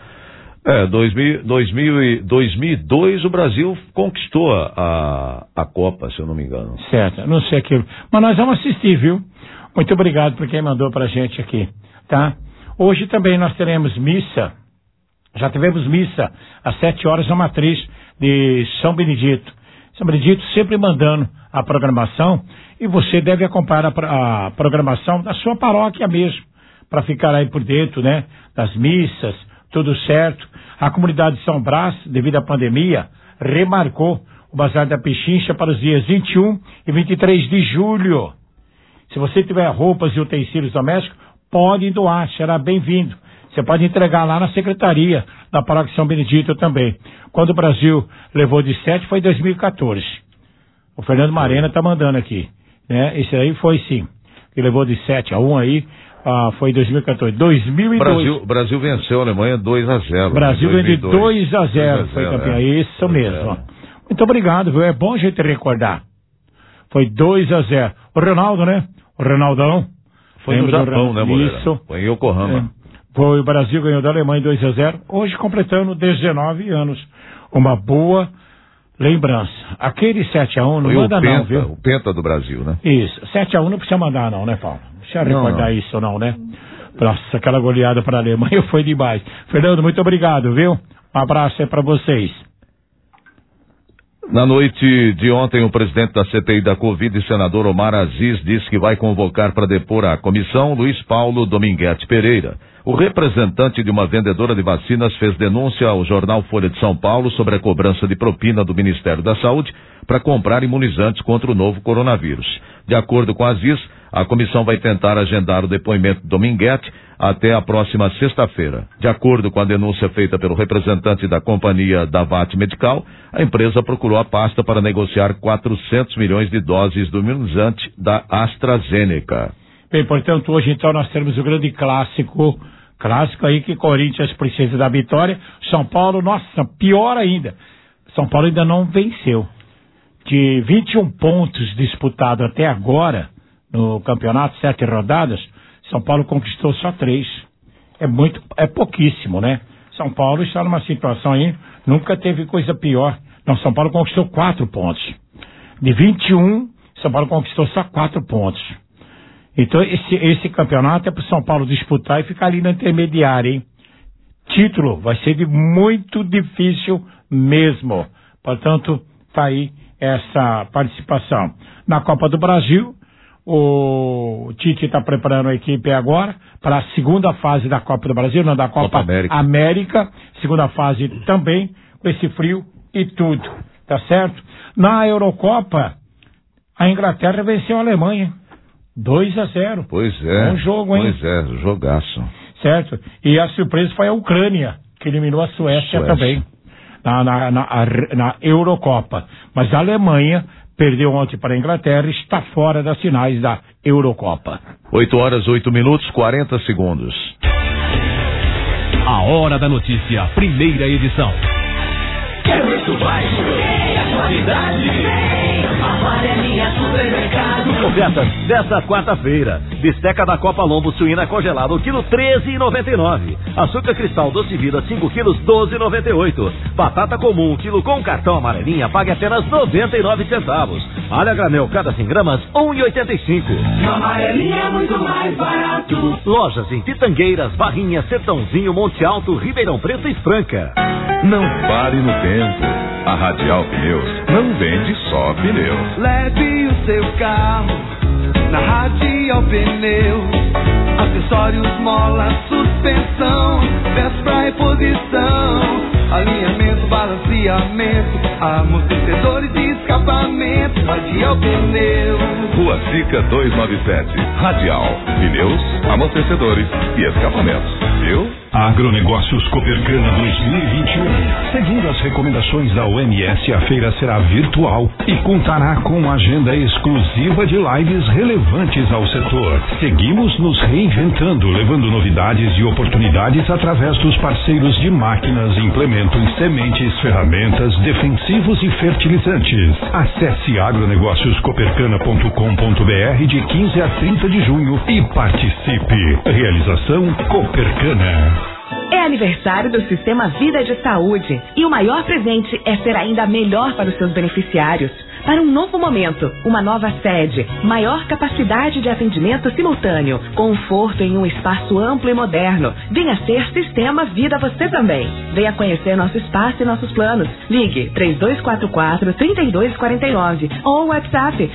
2002 o Brasil conquistou a Copa, se eu não me engano. Certo, não sei aquilo. Mas nós vamos assistir, viu? Muito obrigado por quem mandou pra gente aqui, tá? Hoje também nós teremos missa. Já tivemos missa às 7 horas na matriz de São Benedito. São Benedito sempre mandando a programação e você deve acompanhar a programação da sua paróquia mesmo, para ficar aí por dentro, né? Das missas, tudo certo. A comunidade de São Brás, devido à pandemia, remarcou o Bazar da Pechincha para os dias 21 e 23 de julho. Se você tiver roupas e utensílios domésticos, pode doar, será bem-vindo. Você pode entregar lá na secretaria da Paróquia São Benedito também. Quando o Brasil levou de 7 foi em 2014. O Fernando Marena está mandando aqui, né? Esse aí foi sim, que levou de 7-1 aí. Foi em 2014. 2002. Brasil venceu a Alemanha 2-0. Brasil ganhou de 2-0. Foi campeão. Isso mesmo. Ó. Muito obrigado, viu? É bom a gente recordar. Foi 2-0. O Ronaldo, né? O Ronaldão. Foi no Japão, né, Moreira? Isso. Foi em Yokohama. Foi o Brasil ganhou da Alemanha 2-0. Hoje completando 19 anos. Uma boa lembrança. Aquele 7-1 não manda não, viu? O penta do Brasil, né? Isso. 7-1 não precisa mandar não, né, Paulo? Não precisa recordar isso não, né? Nossa, aquela goleada para a Alemanha foi demais. Fernando, muito obrigado, viu? Um abraço aí para vocês. Na noite de ontem, o presidente da CPI da Covid, senador Omar Aziz, disse que vai convocar para depor a comissão Luiz Paulo Dominguete Pereira. O representante de uma vendedora de vacinas fez denúncia ao jornal Folha de São Paulo sobre a cobrança de propina do Ministério da Saúde para comprar imunizantes contra o novo coronavírus. De acordo com Aziz, a comissão vai tentar agendar o depoimento de Dominguete até a próxima sexta-feira. De acordo com a denúncia feita pelo representante da companhia Davat Medical, a empresa procurou a pasta para negociar 400 milhões de doses do imunizante da AstraZeneca. Bem, portanto, hoje então nós temos o grande clássico aí que Corinthians precisa da vitória. São Paulo, nossa, pior ainda. São Paulo ainda não venceu. De 21 pontos disputados até agora no campeonato, 7 rodadas, São Paulo conquistou só 3. É pouquíssimo, né? São Paulo está numa situação aí, nunca teve coisa pior. Não, São Paulo conquistou 4 pontos. De 21, São Paulo conquistou só 4 pontos. Então esse campeonato é para o São Paulo disputar e ficar ali na intermediária, hein? Título vai ser muito difícil mesmo. Portanto, tá aí essa participação. Na Copa do Brasil, o Tite está preparando a equipe agora para a segunda fase da Copa do Brasil, não da Copa América. Segunda fase também, com esse frio e tudo, tá certo? Na Eurocopa, a Inglaterra venceu a Alemanha. 2-0. Pois é. Bom jogo, hein? Pois é, jogaço. Certo. E a surpresa foi a Ucrânia, que eliminou a Suécia também, na Eurocopa. Mas a Alemanha perdeu ontem para a Inglaterra e está fora das finais da Eurocopa. 8h08, 40 segundos. A Hora da Notícia, primeira edição. É muito baixo, é qualidade. Amarelinha Supermercado. Ofertas desta quarta-feira. Bisteca da Copa Lombo suína congelada, o quilo 13,99. Açúcar cristal doce vida 5 quilos 12,98. Batata comum, quilo com cartão amarelinha, pague apenas 99 centavos. Alho a granel cada 100 gramas 1,85. Amarelinha é muito mais barato. Lojas em Pitangueiras, Barrinha, Sertãozinho, Monte Alto, Ribeirão Preto e Franca. Não pare no tempo. A Radial Pneus não vende só pneus. Leve o seu carro na Radial Pneus. Acessórios, mola, suspensão, peças pra reposição, alinhamento, balanceamento, amortecedores e escapamento. Radial Pneus. Rua Sica 297. Radial Pneus, amortecedores e escapamentos. Viu? Agronegócios Copercana 2021. Segundo as recomendações da OMS, a feira será virtual e contará com agenda exclusiva de lives relevantes ao setor. Seguimos nos reinventando, levando novidades e oportunidades através dos parceiros de máquinas, implementos, sementes, ferramentas, defensivos e fertilizantes. Acesse agronegócioscopercana.com.br de 15 a 30 de junho e participe. Realização Copercana. É aniversário do Sistema Vida de Saúde e o maior presente é ser ainda melhor para os seus beneficiários. Para um novo momento, uma nova sede, maior capacidade de atendimento simultâneo, conforto em um espaço amplo e moderno. Venha ser Sistema Vida você também. Venha conhecer nosso espaço e nossos planos. Ligue 3244-3249 ou WhatsApp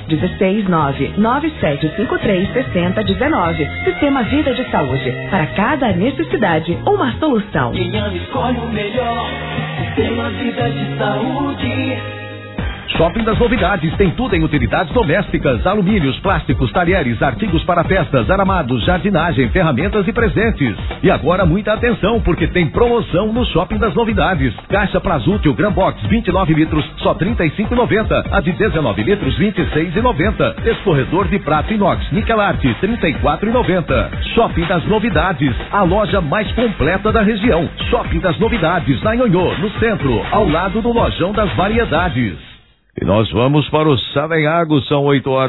16997536019. Sistema Vida de Saúde. Para cada necessidade, uma solução. Quem ama escolhe o melhor. Sistema Vida de Saúde. Shopping das Novidades tem tudo em utilidades domésticas, alumínios, plásticos, talheres, artigos para festas, aramados, jardinagem, ferramentas e presentes. E agora muita atenção, porque tem promoção no Shopping das Novidades. Caixa Prazútil Gran Box 29 litros, só R$ 35,90. A de 19 litros, R$ 26,90. Escorredor de prato inox Nikelart, R$ 34,90. Shopping das Novidades, a loja mais completa da região. Shopping das Novidades, na Nhonhô, no centro, ao lado do Lojão das Variedades. E nós vamos para o Savenhago, são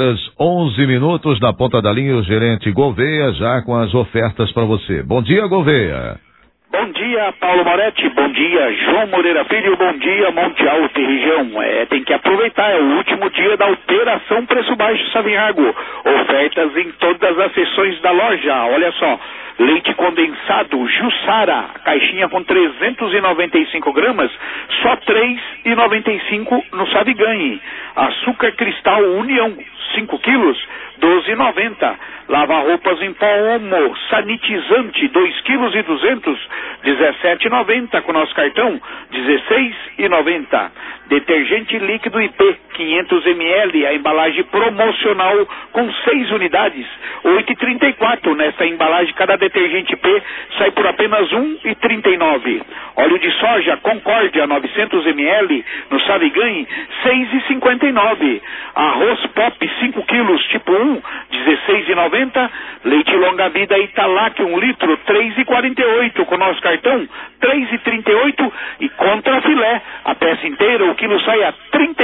8h11 na ponta da linha, o gerente Gouveia já com as ofertas para você. Bom dia, Gouveia. Bom dia, Paulo Moretti, bom dia, João Moreira Filho, bom dia, Monte Alto e região. Tem que aproveitar, é o último dia da Operação Preço Baixo Savenhago. Ofertas em todas as seções da loja, olha só. Leite condensado Jussara, caixinha com 395 gramas, só R$ 3,95 no Sabe Ganhe. Açúcar cristal União, 5 quilos, R$ 12,90. Lava-roupas em pó Omo, sanitizante, 2 quilos e 200, R$ 17,90 com nosso cartão, R$ 16,90. Detergente líquido IP, 500 ml, a embalagem promocional com 6 unidades, R$ 8,34. Nessa embalagem, cada detergente IP sai por apenas R$ 1,39. Óleo de soja Concórdia, 900 ml, no Sabe Ganhe, R$ 6,59. Arroz Pop, 5 quilos, tipo 1, R$ 16,90. Leite longa vida Italac, 1 litro, R$ 3,48. Com nosso cartão, R$ 3,38. E contra filé, a peça inteira, o quilo sai a R$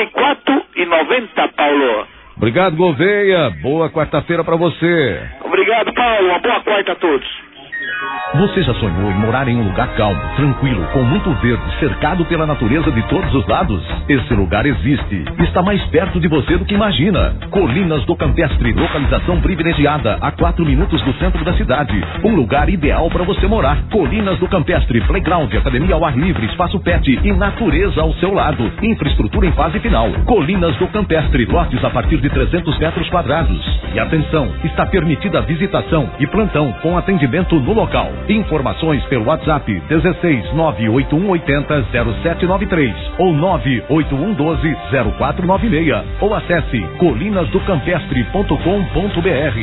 34,90, Paulo. Obrigado, Gouveia. Boa quarta-feira para você. Obrigado, Paulo. Uma boa quarta a todos. Você já sonhou em morar em um lugar calmo, tranquilo, com muito verde, cercado pela natureza de todos os lados? Esse lugar existe. Está mais perto de você do que imagina. Colinas do Campestre, localização privilegiada, a 4 minutos do centro da cidade. Um lugar ideal para você morar. Colinas do Campestre, playground, academia ao ar livre, espaço pet e natureza ao seu lado. Infraestrutura em fase final. Colinas do Campestre, lotes a partir de 300 metros quadrados. E atenção, está permitida a visitação e plantão com atendimento no local. Informações pelo WhatsApp 16 98180 0793 ou 98112 0496 ou acesse colinasdocampestre.com.br.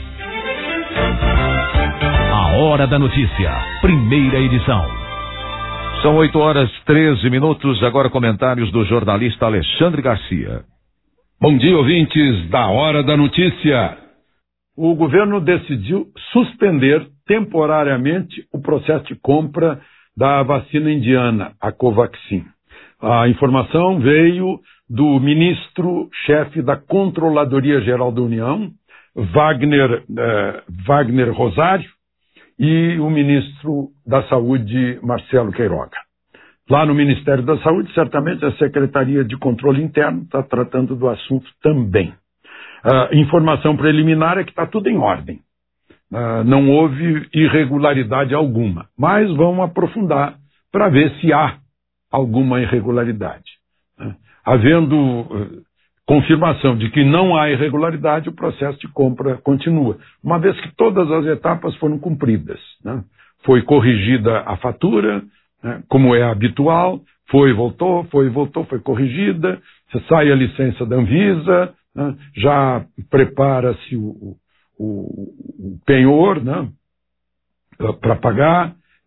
A Hora da Notícia, primeira edição. São 8h13, agora comentários do jornalista Alexandre Garcia. Bom dia, ouvintes da Hora da Notícia. O governo decidiu suspender temporariamente o processo de compra da vacina indiana, a Covaxin. A informação veio do ministro-chefe da Controladoria Geral da União, Wagner Rosário, e o ministro da Saúde, Marcelo Queiroga. Lá no Ministério da Saúde, certamente a Secretaria de Controle Interno está tratando do assunto também. A informação preliminar é que está tudo em ordem. Não houve irregularidade alguma, mas vamos aprofundar para ver se há alguma irregularidade. Havendo confirmação de que não há irregularidade, o processo de compra continua, uma vez que todas as etapas foram cumpridas. Foi corrigida a fatura, como é habitual, foi, voltou, foi corrigida, sai a licença da Anvisa, já prepara-se o penhor para pagar,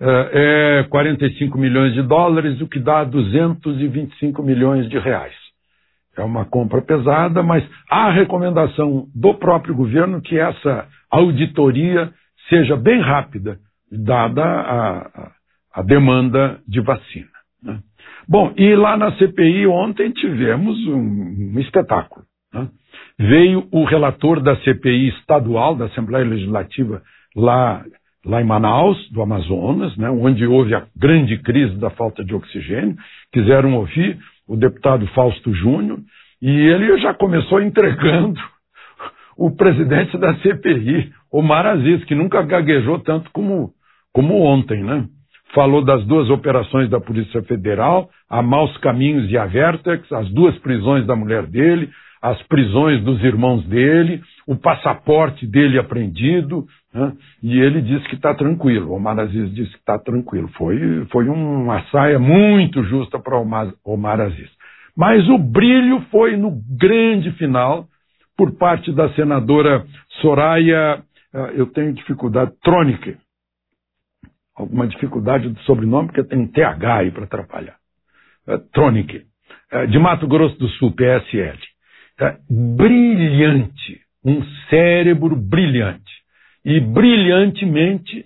é 45 milhões de dólares, o que dá 225 milhões de reais. É uma compra pesada, mas há recomendação do próprio governo que essa auditoria seja bem rápida, dada a demanda de vacina, né? Bom, e lá na CPI ontem tivemos um espetáculo, né? Veio o relator da CPI estadual, da Assembleia Legislativa, lá em Manaus, do Amazonas, né, onde houve a grande crise da falta de oxigênio. Quiseram ouvir o deputado Fausto Júnior, e ele já começou entregando o presidente da CPI, Omar Aziz, que nunca gaguejou tanto como ontem, né? Falou das 2 operações da Polícia Federal, a Maus Caminhos e a Vertex, as 2 prisões da mulher dele, as prisões dos irmãos dele, o passaporte dele apreendido, né? E ele disse que está tranquilo. O Omar Aziz disse que está tranquilo. Foi uma saia muito justa para Omar Aziz. Mas o brilho foi no grande final, por parte da senadora Soraya, eu tenho dificuldade, Tronic, alguma dificuldade do sobrenome, porque tem um TH aí para atrapalhar. Tronic, de Mato Grosso do Sul, PSL. Brilhante, um cérebro brilhante, e brilhantemente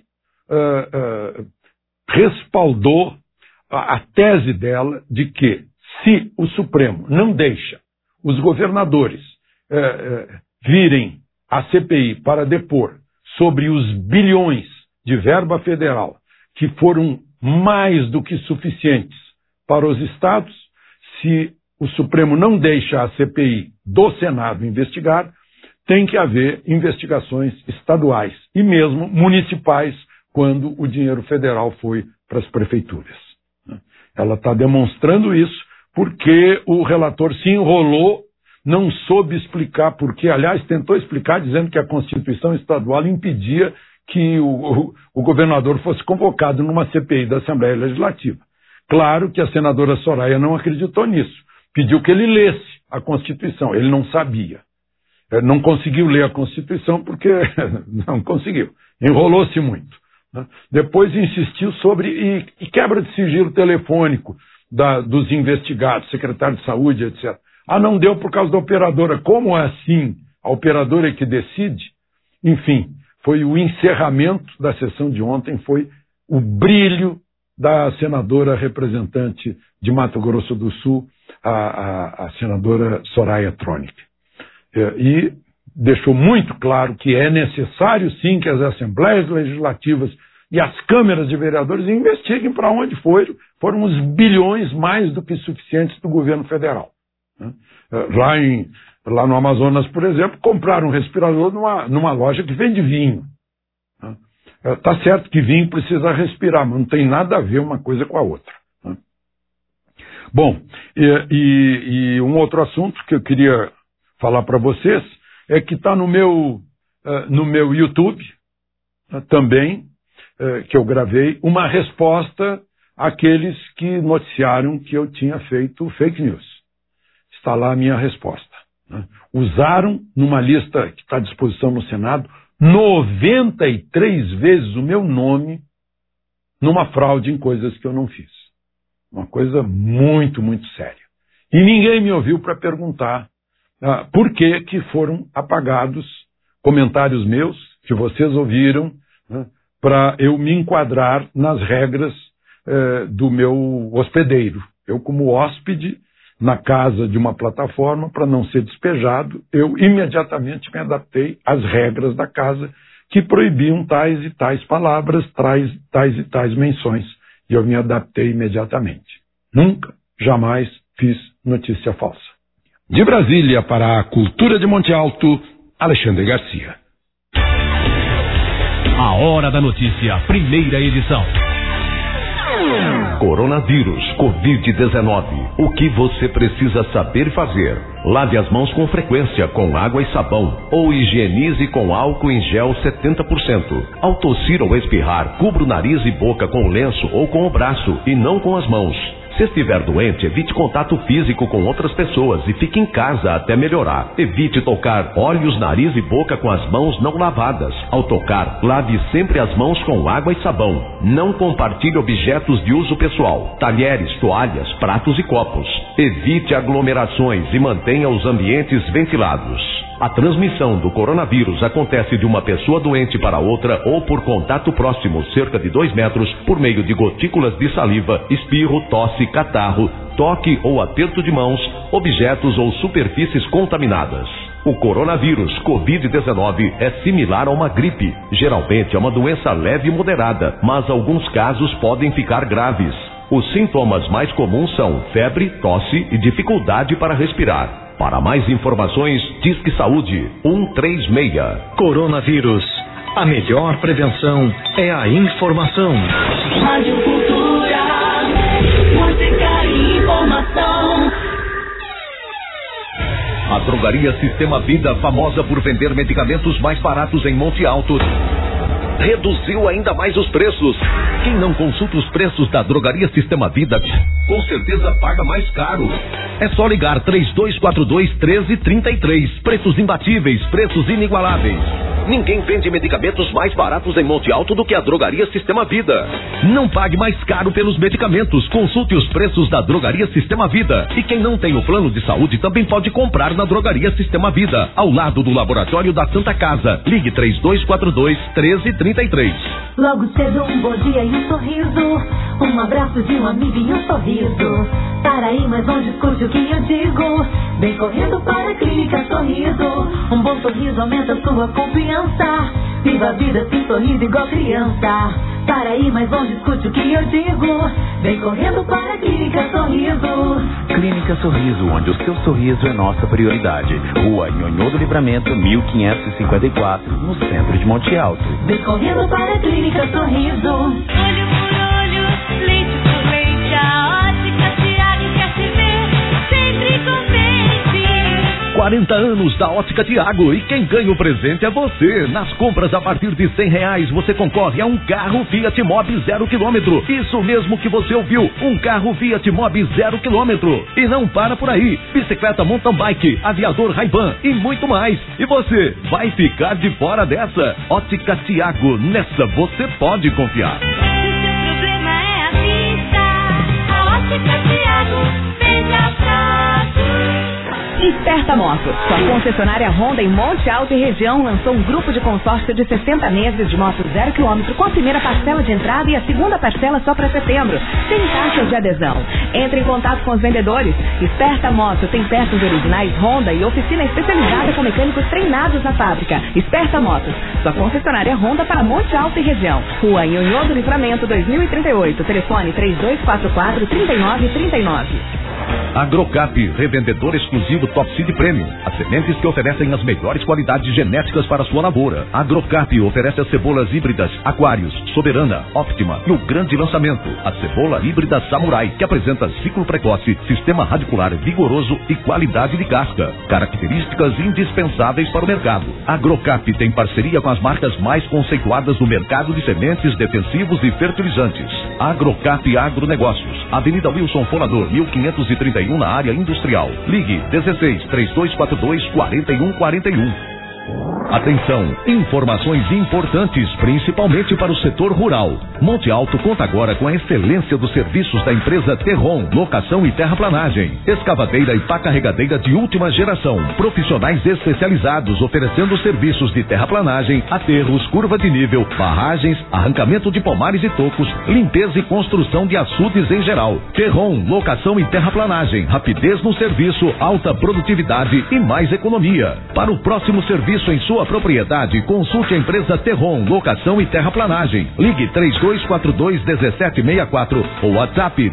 respaldou a tese dela de que, se o Supremo não deixa os governadores virem à CPI para depor sobre os bilhões de verba federal que foram mais do que suficientes para os estados, se o Supremo não deixa a CPI do Senado investigar, tem que haver investigações estaduais e mesmo municipais quando o dinheiro federal foi para as prefeituras. Ela está demonstrando isso porque o relator se enrolou, não soube explicar por quê. Aliás, tentou explicar dizendo que a Constituição estadual impedia que o governador fosse convocado numa CPI da Assembleia Legislativa. Claro que a senadora Soraya não acreditou nisso. Pediu que ele lesse a Constituição. Ele não sabia. Não conseguiu ler a Constituição porque não conseguiu. Enrolou-se muito, né? Depois insistiu sobre e quebra de sigilo telefônico dos investigados, secretário de saúde, etc. Não deu por causa da operadora. Como é assim? A operadora é que decide? Enfim, foi o encerramento da sessão de ontem, foi o brilho da senadora representante de Mato Grosso do Sul, a senadora Soraya Tronic. E deixou muito claro que é necessário, sim, que as assembleias legislativas e as câmeras de vereadores investiguem para onde foram os bilhões mais do que suficientes do governo federal. Lá no Amazonas, por exemplo, compraram um respirador numa loja que vende vinho. Está certo que vinho precisa respirar, mas não tem nada a ver uma coisa com a outra. Bom, e um outro assunto que eu queria falar para vocês é que está no meu YouTube também, que eu gravei, uma resposta àqueles que noticiaram que eu tinha feito fake news. Está lá a minha resposta. Usaram, numa lista que está à disposição no Senado, 93 vezes o meu nome numa fraude em coisas que eu não fiz. Uma coisa muito, muito séria. E ninguém me ouviu para perguntar por que foram apagados comentários meus, que vocês ouviram, para eu me enquadrar nas regras do meu hospedeiro. Eu, como hóspede, na casa de uma plataforma, para não ser despejado, eu imediatamente me adaptei às regras da casa, que proibiam tais e tais palavras, tais e tais menções. E eu me adaptei imediatamente. Nunca, jamais fiz notícia falsa. De Brasília para a Cultura de Monte Alto, Alexandre Garcia. A Hora da Notícia, primeira edição. Coronavírus, Covid-19. O que você precisa saber fazer? Lave as mãos com frequência com água e sabão ou higienize com álcool em gel 70%. Ao tossir ou espirrar, cubra o nariz e boca com lenço ou com o braço e não com as mãos. Se estiver doente, evite contato físico com outras pessoas e fique em casa até melhorar. Evite tocar olhos, nariz e boca com as mãos não lavadas. Ao tocar, lave sempre as mãos com água e sabão. Não compartilhe objetos de uso pessoal, talheres, toalhas, pratos e copos. Evite aglomerações e mantenha os ambientes ventilados. A transmissão do coronavírus acontece de uma pessoa doente para outra ou por contato próximo, cerca de 2 metros, por meio de gotículas de saliva, espirro, tosse, catarro, toque ou aperto de mãos, objetos ou superfícies contaminadas. O coronavírus Covid-19 é similar a uma gripe. Geralmente é uma doença leve e moderada, mas alguns casos podem ficar graves. Os sintomas mais comuns são febre, tosse e dificuldade para respirar. Para mais informações, Disque Saúde 136. Coronavírus. A melhor prevenção é a informação. Rádio Cultura, música e informação. A Drogaria Sistema Vida, famosa por vender medicamentos mais baratos em Monte Alto, reduziu ainda mais os preços. Quem não consulta os preços da Drogaria Sistema Vida, com certeza paga mais caro. É só ligar 3242-1333. Preços imbatíveis, preços inigualáveis. Ninguém vende medicamentos mais baratos em Monte Alto do que a Drogaria Sistema Vida. Não pague mais caro pelos medicamentos. Consulte os preços da Drogaria Sistema Vida. E quem não tem o plano de saúde também pode comprar na Drogaria Sistema Vida, ao lado do Laboratório da Santa Casa. Ligue 3242-1333. Logo cedo um bom dia e um sorriso, um abraço de um amigo e um sorriso. Para aí, mas não discute o que eu digo. Vem correndo para a Clínica Sorriso. Um bom sorriso aumenta sua confiança. Viva a vida sem sorriso igual criança. Para aí, mas não discute o que eu digo. Vem correndo para a Clínica Sorriso. Clínica Sorriso, onde o seu sorriso é nossa prioridade. Rua Nhonhô do Livramento, 1554, no centro de Monte Alto. Vem correndo para a Clínica Sorriso. Olho por olho, leite por leite, a Ótica Tiago quer te ver sempre contente. 40 anos da Ótica Tiago, e quem ganha o presente é você. Nas compras a partir de R$100 você concorre a um carro Fiat Mobi 0 km. Isso mesmo que você ouviu, um carro Fiat Mobi 0 km. E não para por aí, bicicleta mountain bike, aviador Ray-Ban e muito mais. E você vai ficar de fora dessa. Ótica Tiago, nessa você pode confiar. Se o seu problema é a vista, a Ótica Tiago veja pra tu. Esperta Motos, sua concessionária Honda em Monte Alto e região, lançou um grupo de consórcio de 60 meses de moto 0 km com a primeira parcela de entrada e a segunda parcela só para setembro, sem taxas de adesão. Entre em contato com os vendedores. Esperta Motos tem peças originais Honda e oficina especializada com mecânicos treinados na fábrica. Esperta Motos, sua concessionária Honda para Monte Alto e região. Rua Nhonhô do Livramento 2038, telefone 3244-3939. Agrocap, revendedor exclusivo Top Seed Premium. As sementes que oferecem as melhores qualidades genéticas para sua lavoura. Agrocap oferece as cebolas híbridas Aquários, Soberana, Optima e o grande lançamento, a cebola híbrida Samurai, que apresenta ciclo precoce, sistema radicular vigoroso e qualidade de casca. Características indispensáveis para o mercado. Agrocap tem parceria com as marcas mais conceituadas do mercado de sementes, defensivos e fertilizantes. Agrocap Agronegócios, Avenida Wilson Fonador, 1531, na área industrial. Ligue 16-3242-4141. Atenção, informações importantes, principalmente para o setor rural. Monte Alto conta agora com a excelência dos serviços da empresa Terron, locação e terraplanagem, escavadeira e pá carregadeira de última geração, profissionais especializados oferecendo serviços de terraplanagem, aterros, curva de nível, barragens, arrancamento de pomares e tocos, limpeza e construção de açudes em geral. Terron, locação e terraplanagem, rapidez no serviço, alta produtividade e mais economia. Para o próximo serviço em sua propriedade, consulte a empresa Terron, locação e terraplanagem. Ligue 3242-1764 ou WhatsApp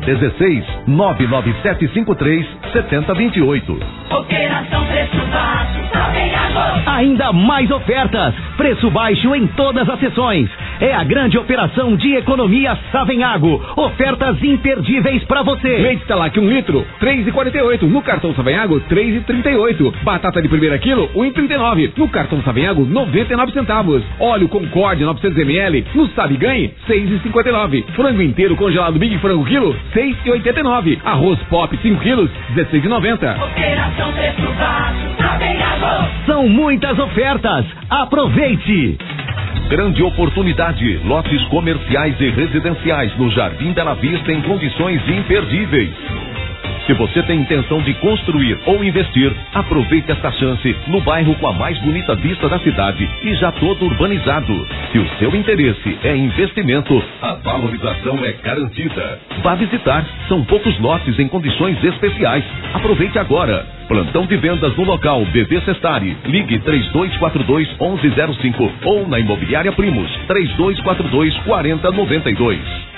16-99753-7028. Operação Preço Baixo, Saveago. Ainda mais ofertas. Preço baixo em todas as seções. É a grande operação de economia Savenhago. Ofertas imperdíveis pra você. Leite Talac 1 litro, 3,48. No cartão Savenhago, 3,38. Batata de primeira quilo, 1,39. No cartão Savenhago, 99 centavos. Óleo Concorde 900 ml. No Sabe Ganhe, 6,59. Frango inteiro congelado Big Frango quilo, 6,89. Arroz Pop 5 quilos, 16,90. Operação Preço Baixo, Savenhago. São muitas ofertas. Aproveite! Grande oportunidade, lotes comerciais e residenciais no Jardim Bela Vista em condições imperdíveis. Se você tem intenção de construir ou investir, aproveite esta chance no bairro com a mais bonita vista da cidade e já todo urbanizado. Se o seu interesse é investimento, a valorização é garantida. Vá visitar, são poucos lotes em condições especiais. Aproveite agora. Plantão de vendas no local BV Sestari. Ligue 3242-1105 ou na Imobiliária Primos 3242-4092.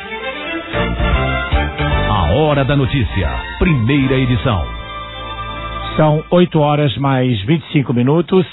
A Hora da Notícia, primeira edição. São 8 horas mais 25 minutos.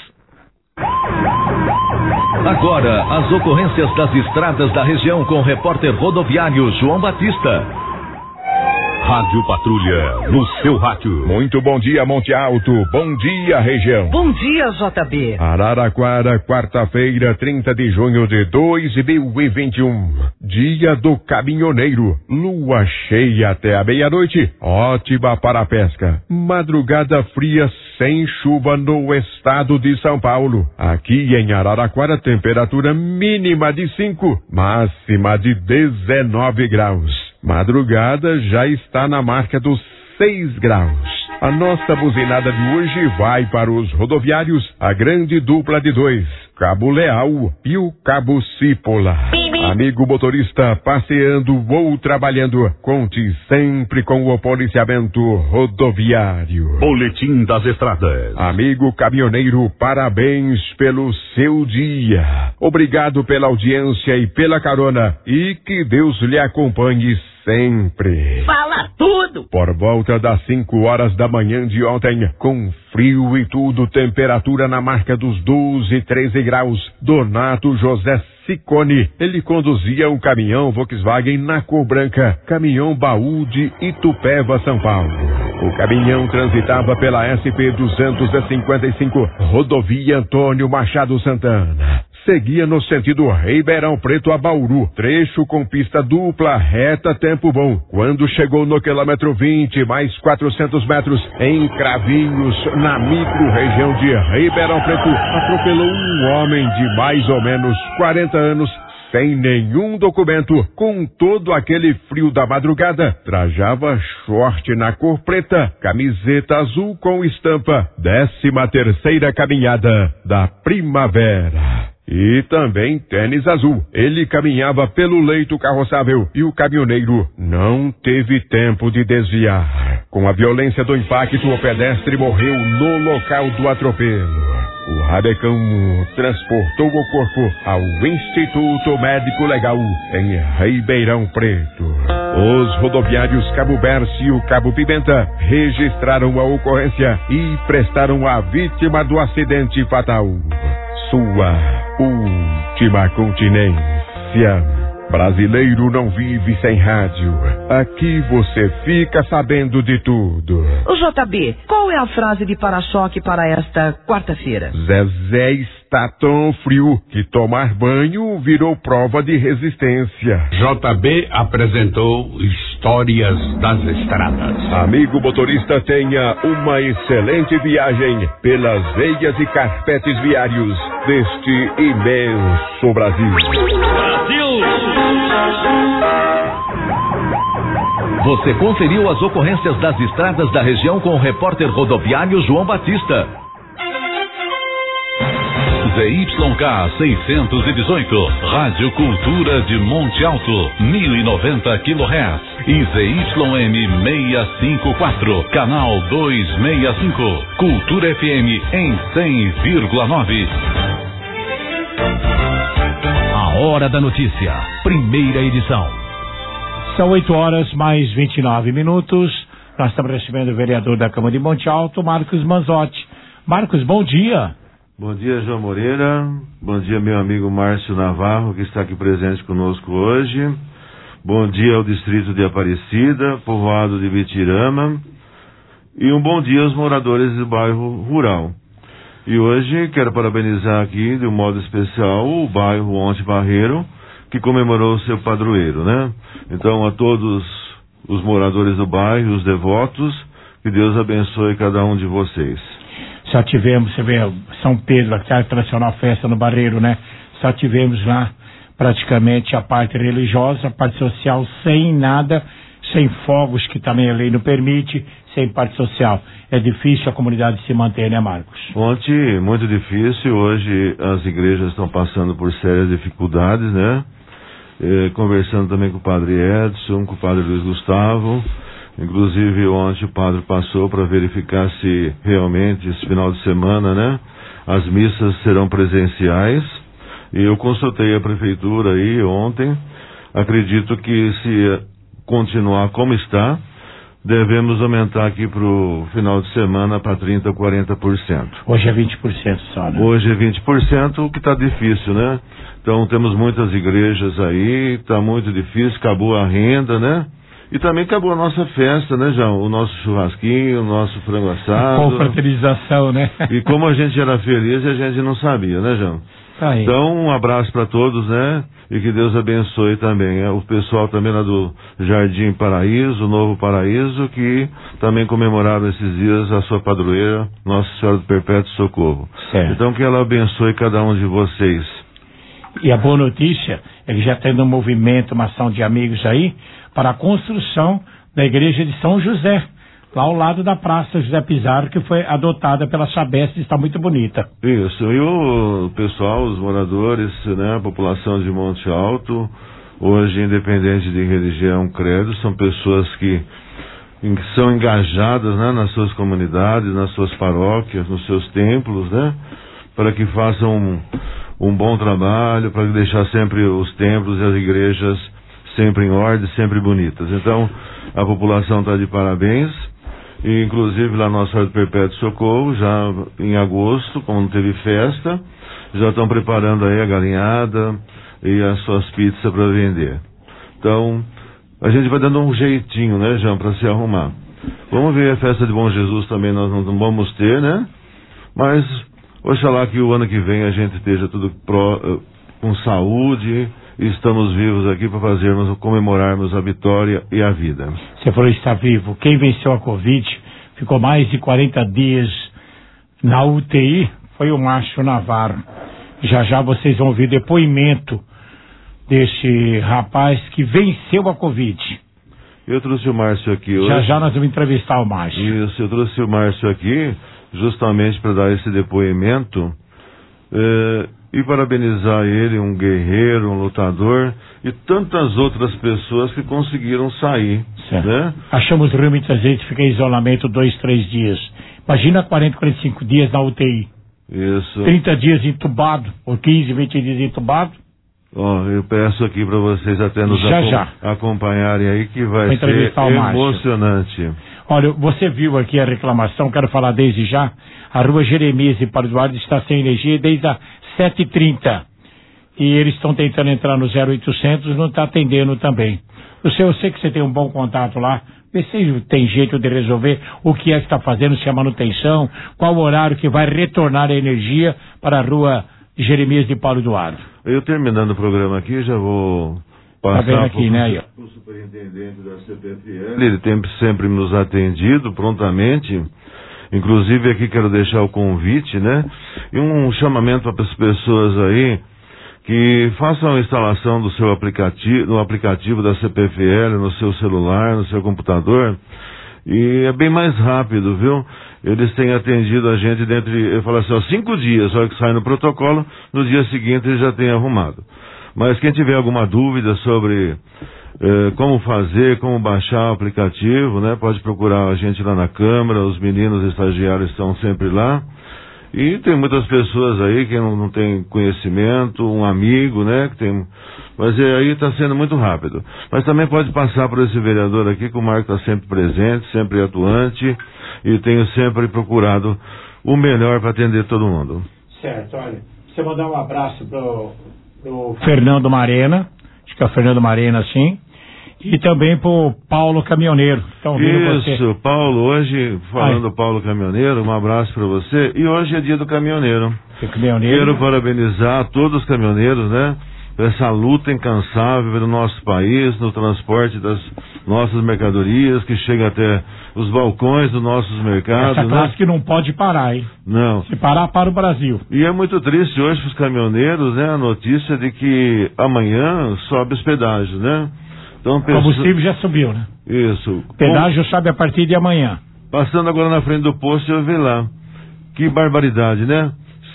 Agora, as ocorrências das estradas da região com o repórter rodoviário João Batista. Rádio Patrulha, no seu rádio. Muito bom dia, Monte Alto. Bom dia, região. Bom dia, JB. Araraquara, quarta-feira, 30 de junho de 2021. Dia do caminhoneiro. Lua cheia até a meia-noite. Ótima para a pesca. Madrugada fria sem chuva no estado de São Paulo. Aqui em Araraquara, temperatura mínima de 5, máxima de 19 graus. Madrugada já está na marca dos 6 graus. A nossa buzinada de hoje vai para os rodoviários, a grande dupla de 2, Cabo Leal e o Cabo Cípola. Amigo motorista, passeando ou trabalhando, conte sempre com o policiamento rodoviário. Boletim das Estradas. Amigo caminhoneiro, parabéns pelo seu dia. Obrigado pela audiência e pela carona, e que Deus lhe acompanhe sempre. Fala tudo! Por volta das 5 horas da manhã de ontem, com frio e tudo, temperatura na marca dos 12, 13 graus, Donato José Sicone. Ele conduzia um caminhão Volkswagen na cor branca, caminhão baú de Itupeva, São Paulo. O caminhão transitava pela SP-255, rodovia Antônio Machado Santana. Seguia no sentido Ribeirão Preto a Bauru, trecho com pista dupla, reta, tempo bom. Quando chegou no quilômetro 20, mais 400 metros, em Cravinhos, na micro-região de Ribeirão Preto, atropelou um homem de mais ou menos 40 anos, sem nenhum documento, com todo aquele frio da madrugada. Trajava short na cor preta, camiseta azul com estampa, 13ª caminhada da primavera. E também tênis azul. Ele caminhava pelo leito carroçável e o caminhoneiro não teve tempo de desviar. Com a violência do impacto, o pedestre morreu no local do atropelo. O rabecão transportou o corpo ao Instituto Médico Legal em Ribeirão Preto. Os rodoviários Cabo Berce e o Cabo Pimenta registraram a ocorrência e prestaram a vítima do acidente fatal sua última continência. Brasileiro não vive sem rádio. Aqui você fica sabendo de tudo. O JB, qual é a frase de para-choque para esta quarta-feira? Zezé está tão frio que tomar banho virou prova de resistência. JB apresentou Histórias das Estradas. Amigo motorista, tenha uma excelente viagem pelas veias e carpetes viários deste imenso Brasil. Você conferiu as ocorrências das estradas da região com o repórter rodoviário João Batista. ZYK 618, Rádio Cultura de Monte Alto, 1090 kHz. E ZYM 654, Canal 265, Cultura FM em 100,9. A Hora da Notícia, primeira edição. São 8 horas mais 29 minutos. Nós estamos recebendo o vereador da Câmara de Monte Alto, Marcos Manzotti. Marcos, bom dia. Bom dia, João Moreira. Bom dia, meu amigo Márcio Navarro, que está aqui presente conosco hoje. Bom dia ao distrito de Aparecida, povoado de Bitirama. E um bom dia aos moradores do bairro Rural. E hoje quero parabenizar aqui, de um modo especial, o bairro Onte Barreiro, que comemorou o seu padroeiro, né? Então, a todos os moradores do bairro, os devotos, que Deus abençoe cada um de vocês. Já tivemos, você vê, São Pedro, a tradicional festa no Barreiro, né? Só tivemos lá praticamente a parte religiosa, a parte social sem nada, sem fogos, que também a lei não permite, sem parte social. É difícil a comunidade se manter, né, Marcos? Ontem, muito difícil. Hoje as igrejas estão passando por sérias dificuldades, né? Conversando também com o padre Edson, com o padre Luiz Gustavo. Inclusive ontem o padre passou para verificar se realmente esse final de semana, né, as missas serão presenciais. E eu consultei a prefeitura aí ontem. Acredito que se continuar como está, devemos aumentar aqui para o final de semana para 30% ou 40%. Hoje é 20% só, né? Hoje é 20%, o que está difícil, né? Então temos muitas igrejas aí, está muito difícil, acabou a renda, né? E também acabou a nossa festa, né, João? O nosso churrasquinho, o nosso frango assado. Confraternização, né? E como a gente era feliz, a gente não sabia, né, João? Tá aí. Então, um abraço para todos, né? E que Deus abençoe também. O pessoal também lá do Jardim Paraíso, Novo Paraíso, que também comemoraram esses dias a sua padroeira, Nossa Senhora do Perpétuo Socorro. Certo. Então, que ela abençoe cada um de vocês. E a boa notícia é que já tendo um movimento, uma ação de amigos aí, para a construção da igreja de São José, lá ao lado da Praça José Pizarro, que foi adotada pela Sabesp, está muito bonita. Isso, e o pessoal, os moradores, né, a população de Monte Alto, hoje independente de religião, credo, são pessoas que são engajadas, né, nas suas comunidades, nas suas paróquias, nos seus templos, né, para que façam um bom trabalho, para deixar sempre os templos e as igrejas sempre em ordem, sempre bonitas. Então, a população está de parabéns, e inclusive lá Nossa Senhora do Perpétuo Socorro, já em agosto, como não teve festa, já estão preparando aí a galinhada e as suas pizzas para vender. Então, a gente vai dando um jeitinho, né, João, para se arrumar. Vamos ver a festa de Bom Jesus também, nós não vamos ter, né? Mas, oxalá que o ano que vem a gente esteja tudo com saúde, e estamos vivos aqui para comemorarmos a vitória e a vida. Você falou está vivo. Quem venceu a Covid, ficou mais de 40 dias na UTI, foi o Márcio Navarro. Já vocês vão ouvir depoimento desse rapaz que venceu a Covid. Eu trouxe o Márcio aqui hoje. Já nós vamos entrevistar o Márcio. Isso, eu trouxe o Márcio aqui justamente para dar esse depoimento e parabenizar ele, um guerreiro, um lutador, e tantas outras pessoas que conseguiram sair. Certo. Né? Achamos ruim muitas vezes ficar em isolamento 2, 3 dias. Imagina 40, 45 dias na UTI. Isso. 30 dias entubado, ou 15, 20 dias entubado. Eu peço aqui para vocês até nos acompanharem aí, que vai ser emocionante. Olha, você viu aqui a reclamação, quero falar desde já, a rua Jeremias e Padre Eduardo está sem energia desde as 7h30. E eles estão tentando entrar no 0800, não está atendendo também. Eu sei que você tem um bom contato lá, vê se tem jeito de resolver o que é que está fazendo, se é manutenção, qual o horário que vai retornar a energia para a rua Jeremias de Paulo Eduardo. Eu terminando o programa aqui, já vou passar para o superintendente da CPFL. Ele tem sempre nos atendido prontamente. Inclusive aqui quero deixar o convite, né? E um chamamento para as pessoas aí que façam a instalação do seu aplicativo, no aplicativo da CPFL, no seu celular, no seu computador. E é bem mais rápido, viu? Eles têm atendido a gente eu falo assim, 5 dias, a hora que sai no protocolo, no dia seguinte eles já têm arrumado. Mas quem tiver alguma dúvida sobre como fazer, como baixar o aplicativo, né? Pode procurar a gente lá na Câmara, os meninos estagiários estão sempre lá. E tem muitas pessoas aí que não tem conhecimento, um amigo, né? Mas aí está sendo muito rápido. Mas também pode passar por esse vereador aqui, que o Marco está sempre presente, sempre atuante, e tenho sempre procurado o melhor para atender todo mundo. Certo, olha, você mandar um abraço pro Fernando Marena, acho que é o Fernando Marena, sim, e também pro Paulo Caminhoneiro. Então, isso, Paulo, hoje, falando do Paulo Caminhoneiro, um abraço para você, e hoje é dia do caminhoneiro. Quero parabenizar todos os caminhoneiros, né, por essa luta incansável pelo nosso país, no transporte das nossas mercadorias, que chega até os balcões dos nossos mercados. Essa classe que não pode parar, hein? Não. Se parar, para o Brasil. E é muito triste hoje para os caminhoneiros, né, a notícia de que amanhã sobe os pedágios, né? Então, O combustível já subiu, né? Isso. Pedágio sobe a partir de amanhã. Passando agora na frente do posto, eu vi lá. Que barbaridade, né?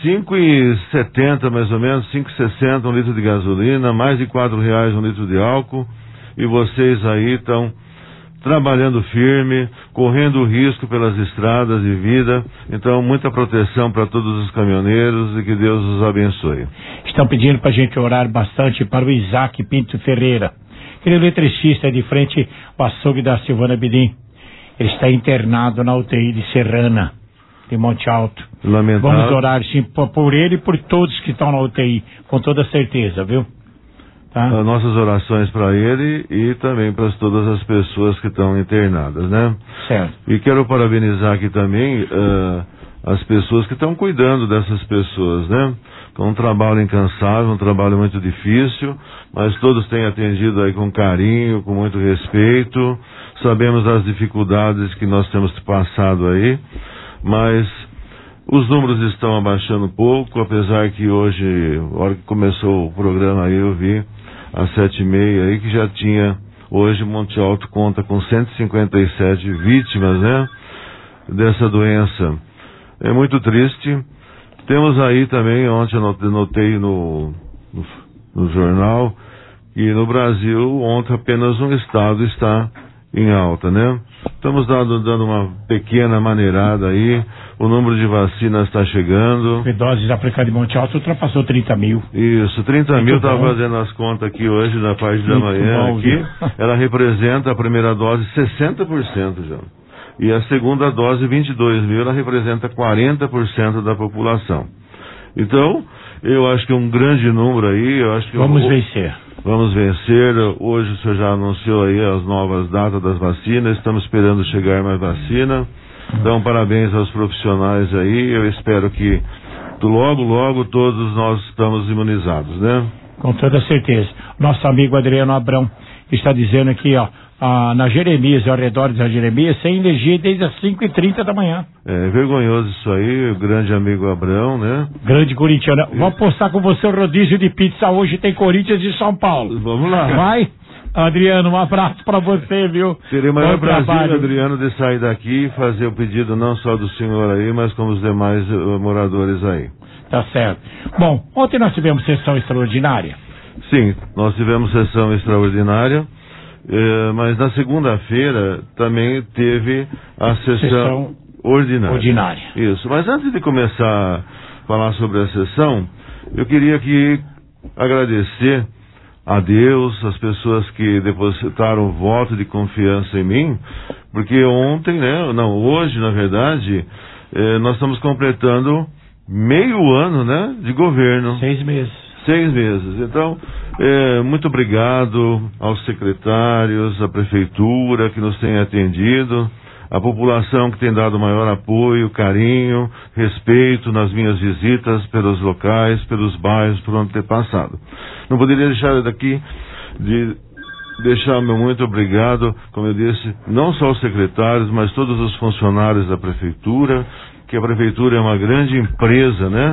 5,70 mais ou menos, 5,60 um litro de gasolina, mais de R$4 um litro de álcool, e vocês aí estão trabalhando firme, correndo risco pelas estradas de vida. Então, muita proteção para todos os caminhoneiros e que Deus os abençoe. Estão pedindo para a gente orar bastante para o Isaac Pinto Ferreira, aquele eletricista de frente ao açougue da Silvana Bidim. Ele está internado na UTI de Serrana, de Monte Alto. Lamentável. Vamos orar sim por ele e por todos que estão na UTI, com toda certeza, viu? Tá? As nossas orações para ele e também para todas as pessoas que estão internadas, né? Certo. E quero parabenizar aqui também as pessoas que estão cuidando dessas pessoas, né? Com um trabalho incansável, um trabalho muito difícil, mas todos têm atendido aí com carinho, com muito respeito. Sabemos das dificuldades que nós temos passado aí, mas os números estão abaixando um pouco, apesar que hoje, na hora que começou o programa aí, eu vi às 7h30 aí que já tinha, hoje Monte Alto conta com 157 vítimas, né, dessa doença. É muito triste. Temos aí também, ontem eu notei no jornal, que no Brasil, ontem apenas um estado está em alta, né? Estamos dando uma pequena maneirada aí, o número de vacinas está chegando. A doses aplicada de Monte Alto ultrapassou 30 mil. Isso, 30 mil, estava fazendo as contas aqui hoje, na parte da manhã, aqui, ela representa a primeira dose 60% já. E a segunda dose, 22 mil, ela representa 40% da população. Então, eu acho que é um grande número aí, eu acho que... Vamos vencer. Vamos vencer. Hoje o senhor já anunciou aí as novas datas das vacinas, estamos esperando chegar mais vacina. Então, parabéns aos profissionais aí, eu espero que logo todos nós estamos imunizados, né? Com toda certeza. Nosso amigo Adriano Abrão está dizendo aqui, ó, na Jeremias, ao redor da Jeremias, sem energia desde as 5h30 da manhã. É vergonhoso isso aí, o grande amigo Abrão, né? Grande corintiano. Vou apostar com você o rodízio de pizza hoje, tem Corinthians e São Paulo. Vamos lá. Vai? Adriano, um abraço pra você, viu? Seria o maior prazer, Adriano, de sair daqui e fazer o pedido não só do senhor aí, mas como os demais moradores aí. Tá certo. Bom, ontem nós tivemos sessão extraordinária. Sim, nós tivemos sessão extraordinária. Mas na segunda-feira também teve a sessão ordinária. Isso. Mas antes de começar a falar sobre a sessão, eu queria aqui agradecer a Deus, as pessoas que depositaram o voto de confiança em mim, porque hoje, na verdade, nós estamos completando meio ano, né, de governo. 6 meses. 6 meses. Então, muito obrigado aos secretários, à prefeitura que nos tem atendido, a população que tem dado maior apoio, carinho, respeito nas minhas visitas pelos locais, pelos bairros, por onde ter passado. Não poderia deixar daqui de deixar meu muito obrigado, como eu disse, não só aos secretários, mas todos os funcionários da prefeitura, que a prefeitura é uma grande empresa, né?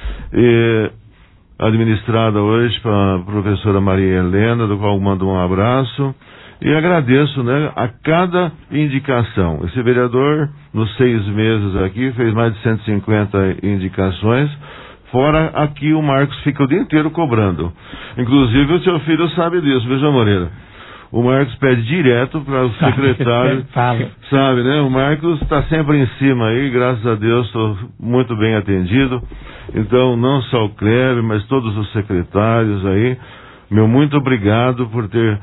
Administrada hoje pela professora Maria Helena, do qual mando um abraço, e agradeço, né, a cada indicação. Esse vereador, nos 6 meses aqui, fez mais de 150 indicações, fora aqui o Marcos fica o dia inteiro cobrando. Inclusive o seu filho sabe disso, viu, João Moreira? O Marcos pede direto para o secretário, sabe, né? O Marcos está sempre em cima aí, graças a Deus estou muito bem atendido. Então, não só o Cléber, mas todos os secretários aí, meu muito obrigado por ter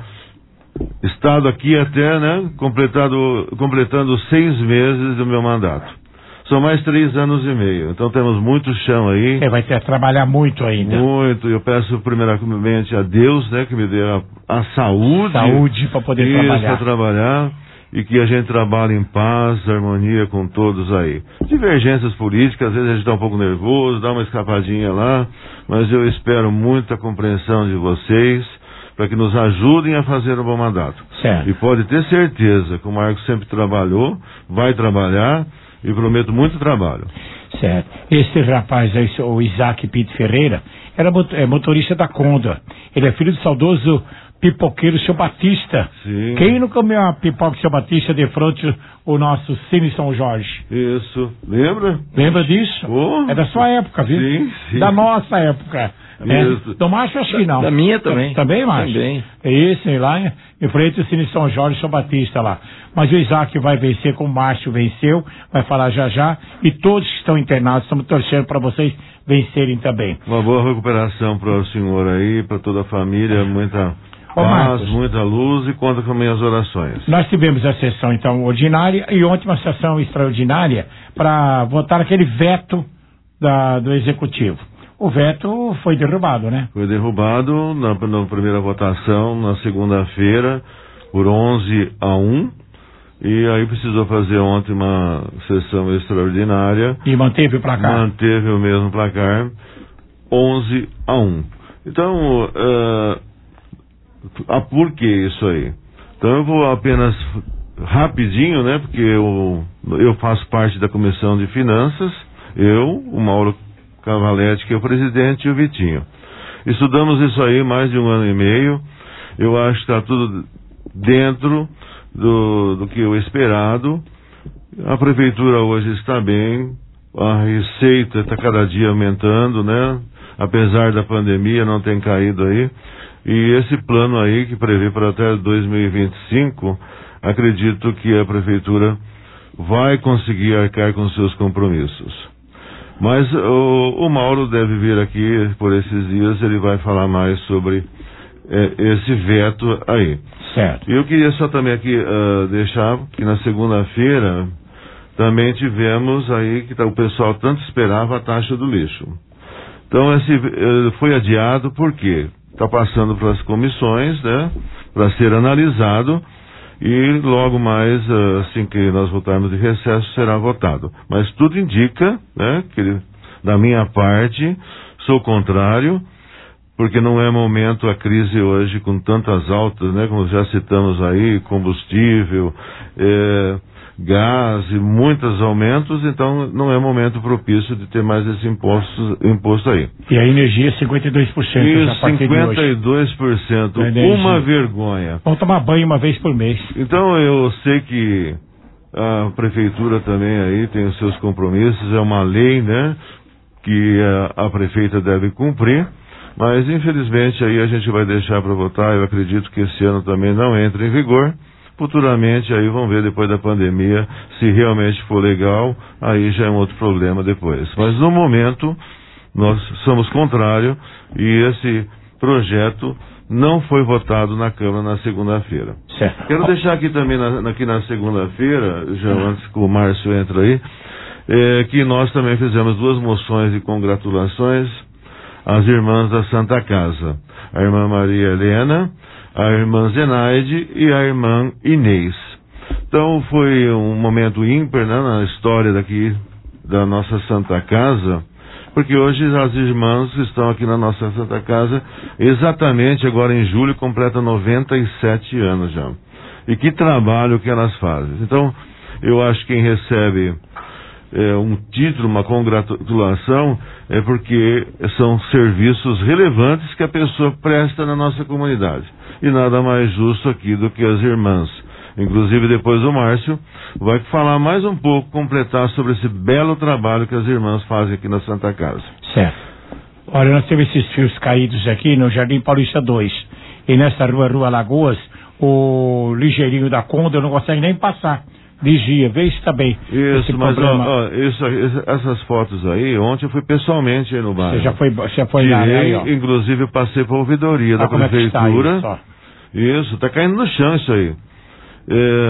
estado aqui até, né, completando 6 meses do meu mandato. São mais 3 anos e meio. Então temos muito chão aí. Vai ter que trabalhar muito ainda. Muito. Eu peço primeiramente a Deus, né, que me dê a saúde. Saúde para poder trabalhar. Para trabalhar. E que a gente trabalhe em paz, harmonia com todos aí. Divergências políticas, às vezes a gente está um pouco nervoso, dá uma escapadinha lá, mas eu espero muita compreensão de vocês para que nos ajudem a fazer um bom mandato. Certo. E pode ter certeza que o Marcos sempre trabalhou, vai trabalhar e prometo muito trabalho. Certo. Esse rapaz aí, o Isaac Pinto Ferreira, era motorista da Conda. Ele é filho do saudoso pipoqueiro Seu Batista. Sim. Quem não comeu a pipoca Seu Batista de frente o nosso Cine São Jorge? Isso. Lembra? Lembra disso? Oh. É da sua época, viu? Sim, sim. Da nossa época. Do Márcio acho que não. Da minha também. Também, Márcio? Também. É isso, lá em frente ao Cine São Jorge Seu Batista lá. Mas o Isaac vai vencer como o Márcio venceu, vai falar já, e todos que estão internados, estamos torcendo para vocês vencerem também. Uma boa recuperação para o senhor aí, para toda a família, muita paz, Marcos, muita luz e conta com minhas orações. Nós tivemos a sessão, então, ordinária e ontem uma sessão extraordinária para votar aquele veto do Executivo. O veto foi derrubado, né? Foi derrubado na primeira votação, na segunda-feira, por 11-1. E aí precisou fazer ontem uma sessão extraordinária. E manteve o placar? Manteve o mesmo placar, 11-1. Então, por que isso aí? Então eu vou apenas rapidinho, né? Porque eu faço parte da Comissão de Finanças, o Mauro Cavalete, que é o presidente, e o Vitinho. Estudamos isso aí mais de 1 ano e meio. Eu acho que está tudo dentro do que eu esperado. A prefeitura hoje está bem, a receita está cada dia aumentando, né? Apesar da pandemia, não tem caído aí. E esse plano aí, que prevê para até 2025, acredito que a prefeitura vai conseguir arcar com seus compromissos. Mas o Mauro deve vir aqui por esses dias, ele vai falar mais sobre esse veto aí. Certo. E eu queria só também aqui deixar que na segunda-feira também tivemos aí, que o pessoal tanto esperava, a taxa do lixo. Então foi adiado porque está passando para as comissões, né, para ser analisado. E logo mais, assim que nós voltarmos de recesso, será votado. Mas tudo indica, né, que da minha parte, sou contrário, porque não é momento a crise hoje com tantas altas, né, como já citamos aí, combustível, gás e muitos aumentos, então não é momento propício de ter mais esse imposto aí. E a energia 52%. Isso, 52%. Uma vergonha. Vamos tomar banho uma vez por mês. Então eu sei que a prefeitura também aí tem os seus compromissos, é uma lei, né, que a prefeita deve cumprir, mas infelizmente aí a gente vai deixar para votar. Eu acredito que esse ano também não entra em vigor. Futuramente aí vamos ver depois da pandemia, se realmente for legal, aí já é um outro problema depois. Mas no momento nós somos contrários e esse projeto não foi votado na Câmara na segunda-feira. Certo. Quero deixar aqui também aqui na segunda-feira, já antes que o Márcio entra aí, que nós também fizemos 2 moções de congratulações às irmãs da Santa Casa, a irmã Maria Helena, a irmã Zenaide e a irmã Inês. Então foi um momento ímpar, né, na história daqui da nossa Santa Casa, porque hoje as irmãs que estão aqui na nossa Santa Casa, exatamente agora em julho, completam 97 anos já. E que trabalho que elas fazem. Então, eu acho que quem recebe um título, uma congratulação, é porque são serviços relevantes que a pessoa presta na nossa comunidade. E nada mais justo aqui do que as irmãs. Inclusive, depois o Márcio vai falar mais um pouco, completar sobre esse belo trabalho que as irmãs fazem aqui na Santa Casa. Certo. Olha, nós temos esses fios caídos aqui no Jardim Paulista 2. E nessa Rua Lagoas, o ligeirinho da Conda não consegue nem passar. Vigia, vê isso também. Isso, mas essas fotos aí, ontem eu fui pessoalmente aí no bairro. Você foi lá, aí, ó. Inclusive eu passei para a ouvidoria da prefeitura. Isso, tá caindo no chão isso aí.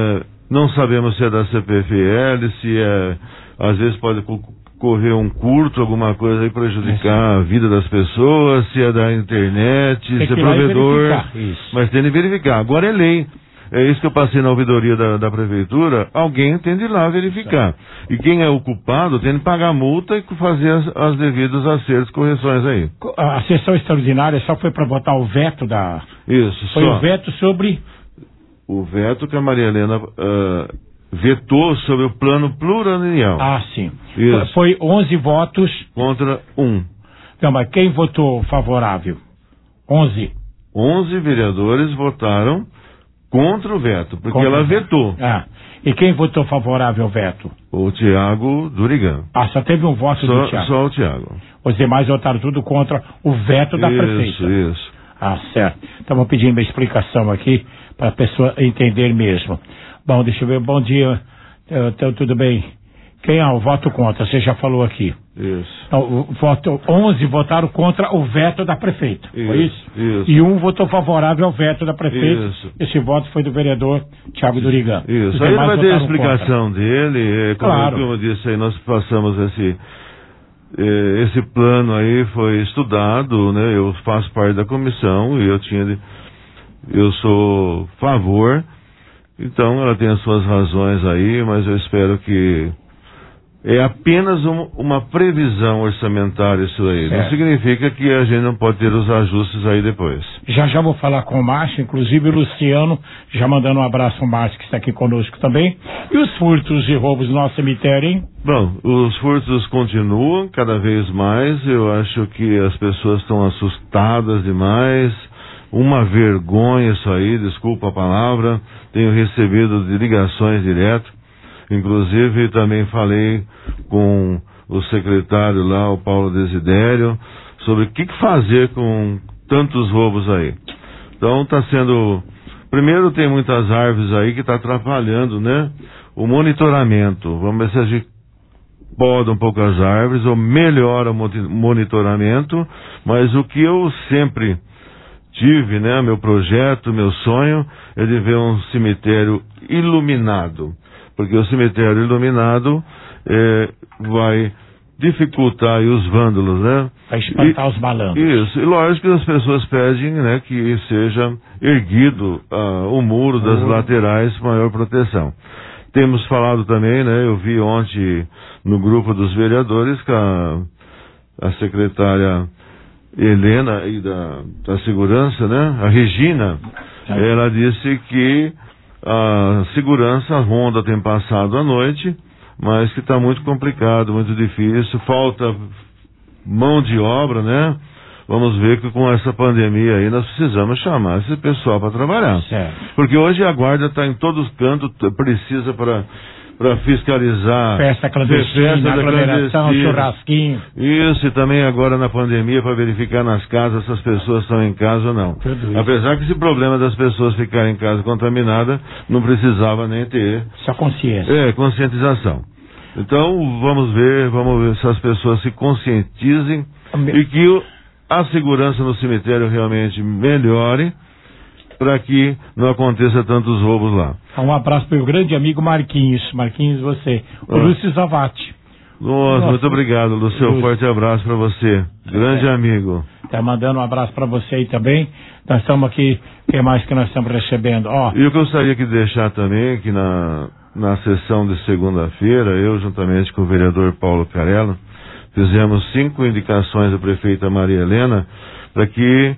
Não sabemos se é da CPFL, se é... Às vezes pode correr um curto, alguma coisa aí prejudicar a vida das pessoas, se é da internet, se é provedor. Mas tem de verificar. Agora é lei. É isso que eu passei na ouvidoria da prefeitura. Alguém tem de ir lá verificar. E quem é o culpado tem de pagar a multa e fazer as devidos acertos, correções aí. A sessão extraordinária só foi para votar o veto da... Isso, foi o veto sobre... O veto que a Maria Helena vetou sobre o plano plurianual. Ah, sim. Isso. Foi 11 votos... Contra 1. Não, mas quem votou favorável? 11. 11 vereadores votaram contra o veto, porque ela vetou. Ah, e quem votou favorável ao veto? O Tiago Durigan. Ah, só teve um voto do Tiago. Só o Tiago. Os demais votaram tudo contra o veto da prefeita. Isso. Ah, certo. Então vou pedir uma explicação aqui para a pessoa entender mesmo. Bom, deixa eu ver. Bom dia. Então, tudo bem? Quem é o voto contra? Você já falou aqui. Isso. Então, 11 votaram contra o veto da prefeita. Foi isso? Isso. E um votou favorável ao veto da prefeita. Isso. Esse voto foi do vereador Tiago Durigan. Isso. Aí ele vai ter a explicação dele. Claro. Como eu disse aí, nós passamos esse plano aí, foi estudado, né? Eu faço parte da comissão e eu sou a favor. Então ela tem as suas razões aí, mas eu espero que é apenas uma previsão orçamentária isso aí. Certo. Não significa que a gente não pode ter os ajustes aí depois. Já vou falar com o Márcio, inclusive o Luciano, já mandando um abraço ao Márcio que está aqui conosco também. E os furtos e roubos no nosso cemitério, hein? Bom, os furtos continuam cada vez mais. Eu acho que as pessoas estão assustadas demais. Uma vergonha isso aí, desculpa a palavra. Tenho recebido de ligações direto. Inclusive, também falei com o secretário lá, o Paulo Desidério, sobre o que fazer com tantos roubos aí. Então, está sendo... Primeiro, tem muitas árvores aí que está atrapalhando, né? O monitoramento. Vamos ver se a gente poda um pouco as árvores ou melhora o monitoramento. Mas o que eu sempre tive, né? Meu projeto, meu sonho é de ver um cemitério iluminado. Porque o cemitério iluminado vai dificultar aí os vândalos, né? Vai espantar os malandros. Isso. E lógico que as pessoas pedem, né, que seja erguido o muro das laterais para maior proteção. Temos falado também, né? Eu vi ontem no grupo dos vereadores que a secretária Helena aí da segurança, né? A Regina, ela disse que a segurança, a ronda tem passado a noite, mas que está muito complicado, muito difícil, falta mão de obra, né? Vamos ver que com essa pandemia aí nós precisamos chamar esse pessoal para trabalhar. Certo. Porque hoje a guarda está em todos os cantos, precisa para fiscalizar festa clandestina, aglomeração, churrasquinho. Isso, e também agora na pandemia para verificar nas casas se as pessoas estão em casa ou não. Apesar que esse problema das pessoas ficarem em casa contaminada não precisava nem ter. Só consciência. Conscientização. Então vamos ver se as pessoas se conscientizem e que a segurança no cemitério realmente melhore para que não aconteça tantos roubos lá. Um abraço para o grande amigo Marquinhos. Marquinhos, você. O Lúcio Zavatti. Nossa, muito obrigado, Lúcio. Um forte abraço para você. Grande amigo. Tá mandando um abraço para você aí também. Nós estamos aqui, o que mais que nós estamos recebendo? E eu gostaria de deixar também que na sessão de segunda-feira, eu juntamente com o vereador Paulo Carello, fizemos 5 indicações da prefeita Maria Helena para que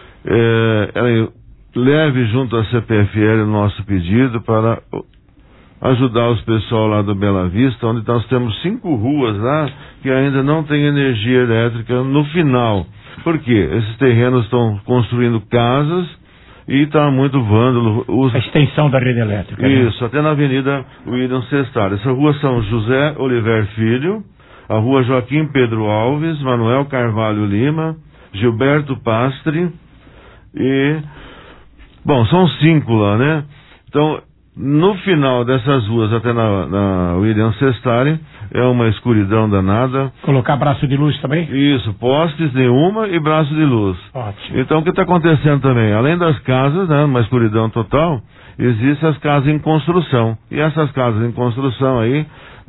ela leve junto à CPFL o nosso pedido para ajudar os pessoal lá do Bela Vista, onde nós temos 5 ruas lá que ainda não tem energia elétrica no final. Por quê? Esses terrenos estão construindo casas e está muito vândalo. A extensão da rede elétrica. Isso, até na Avenida William Sestaro. Essa rua são José Oliver Filho, a rua Joaquim Pedro Alves, Manuel Carvalho Lima, Gilberto Pastre e... Bom, são 5 lá, né? Então, No final dessas ruas, até na William Sestari, é uma escuridão danada. Colocar braço de luz também? Isso, postes nenhuma e braço de luz. Ótimo. Então o que está acontecendo também? Além das casas, né, uma escuridão total, existem as casas em construção. E essas casas em construção aí,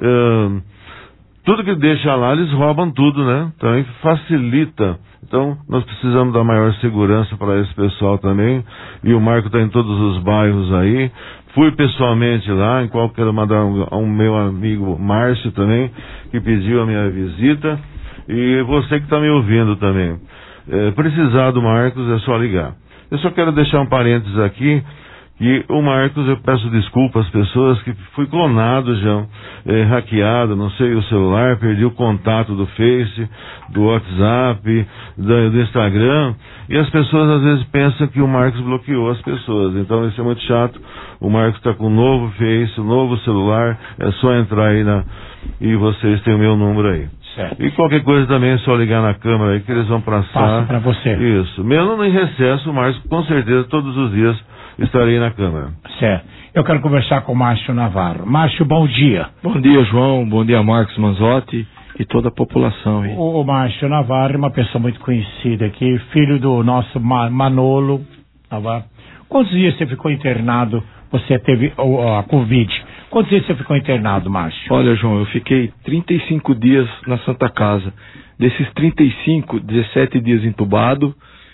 tudo que deixa lá, eles roubam tudo, né? Também facilita. Então, nós precisamos dar maior segurança para esse pessoal também. E o Marco está em todos os bairros aí. Fui pessoalmente lá, em qual quero mandar um meu amigo Márcio também, que pediu a minha visita. E você que está me ouvindo também. Precisar do Marcos, é só ligar. Eu só quero deixar um parênteses aqui. E o Marcos, eu peço desculpa às pessoas que fui clonado já, hackeado, não sei, o celular, perdi o contato do Face, do WhatsApp, do Instagram, e as pessoas às vezes pensam que o Marcos bloqueou as pessoas, então isso é muito chato. O Marcos está com um novo Face, um novo celular, é só entrar aí e vocês têm o meu número aí. Certo. E qualquer coisa também é só ligar na câmera aí que eles vão passar. Passa para você. Isso. Mesmo em recesso, o Marcos com certeza todos os dias estarei na Câmara. Certo. Eu quero conversar com o Márcio Navarro. Márcio, bom dia. Bom dia, João. Bom dia, Marcos Manzotti e toda a população aí. O Márcio Navarro é uma pessoa muito conhecida aqui, filho do nosso Manolo Navarro. Quantos dias você ficou internado? Você teve a Covid. Quantos dias você ficou internado, Márcio? Olha, João, eu fiquei 35 dias na Santa Casa. Desses 35, 17 dias entubado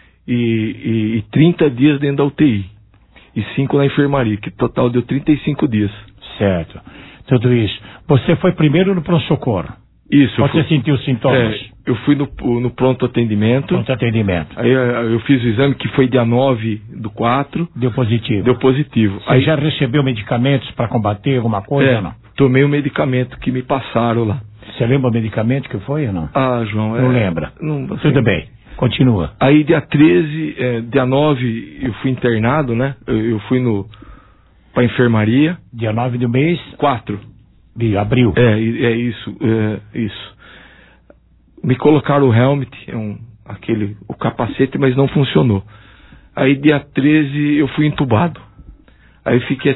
e 30 dias dentro da UTI. E 5 na enfermaria, que total deu 35 dias. Certo. Tudo isso. Você foi primeiro no pronto-socorro? Isso. Você sentiu sintomas? Eu fui no pronto atendimento. Pronto atendimento. Aí eu fiz o exame que foi dia 9/4. Deu positivo. Deu positivo. Você já recebeu medicamentos para combater alguma coisa ou não? Tomei o medicamento que me passaram lá. Você lembra o medicamento que foi ou não? Ah, João, não lembra? Não, assim, tudo bem. Continua. Aí dia 13, dia 9 eu fui internado, né? Eu fui pra enfermaria. Dia 9 do mês? 4. De abril. Isso. Me colocaram o helmet, o capacete, mas não funcionou. Aí dia 13 eu fui entubado. Aí fiquei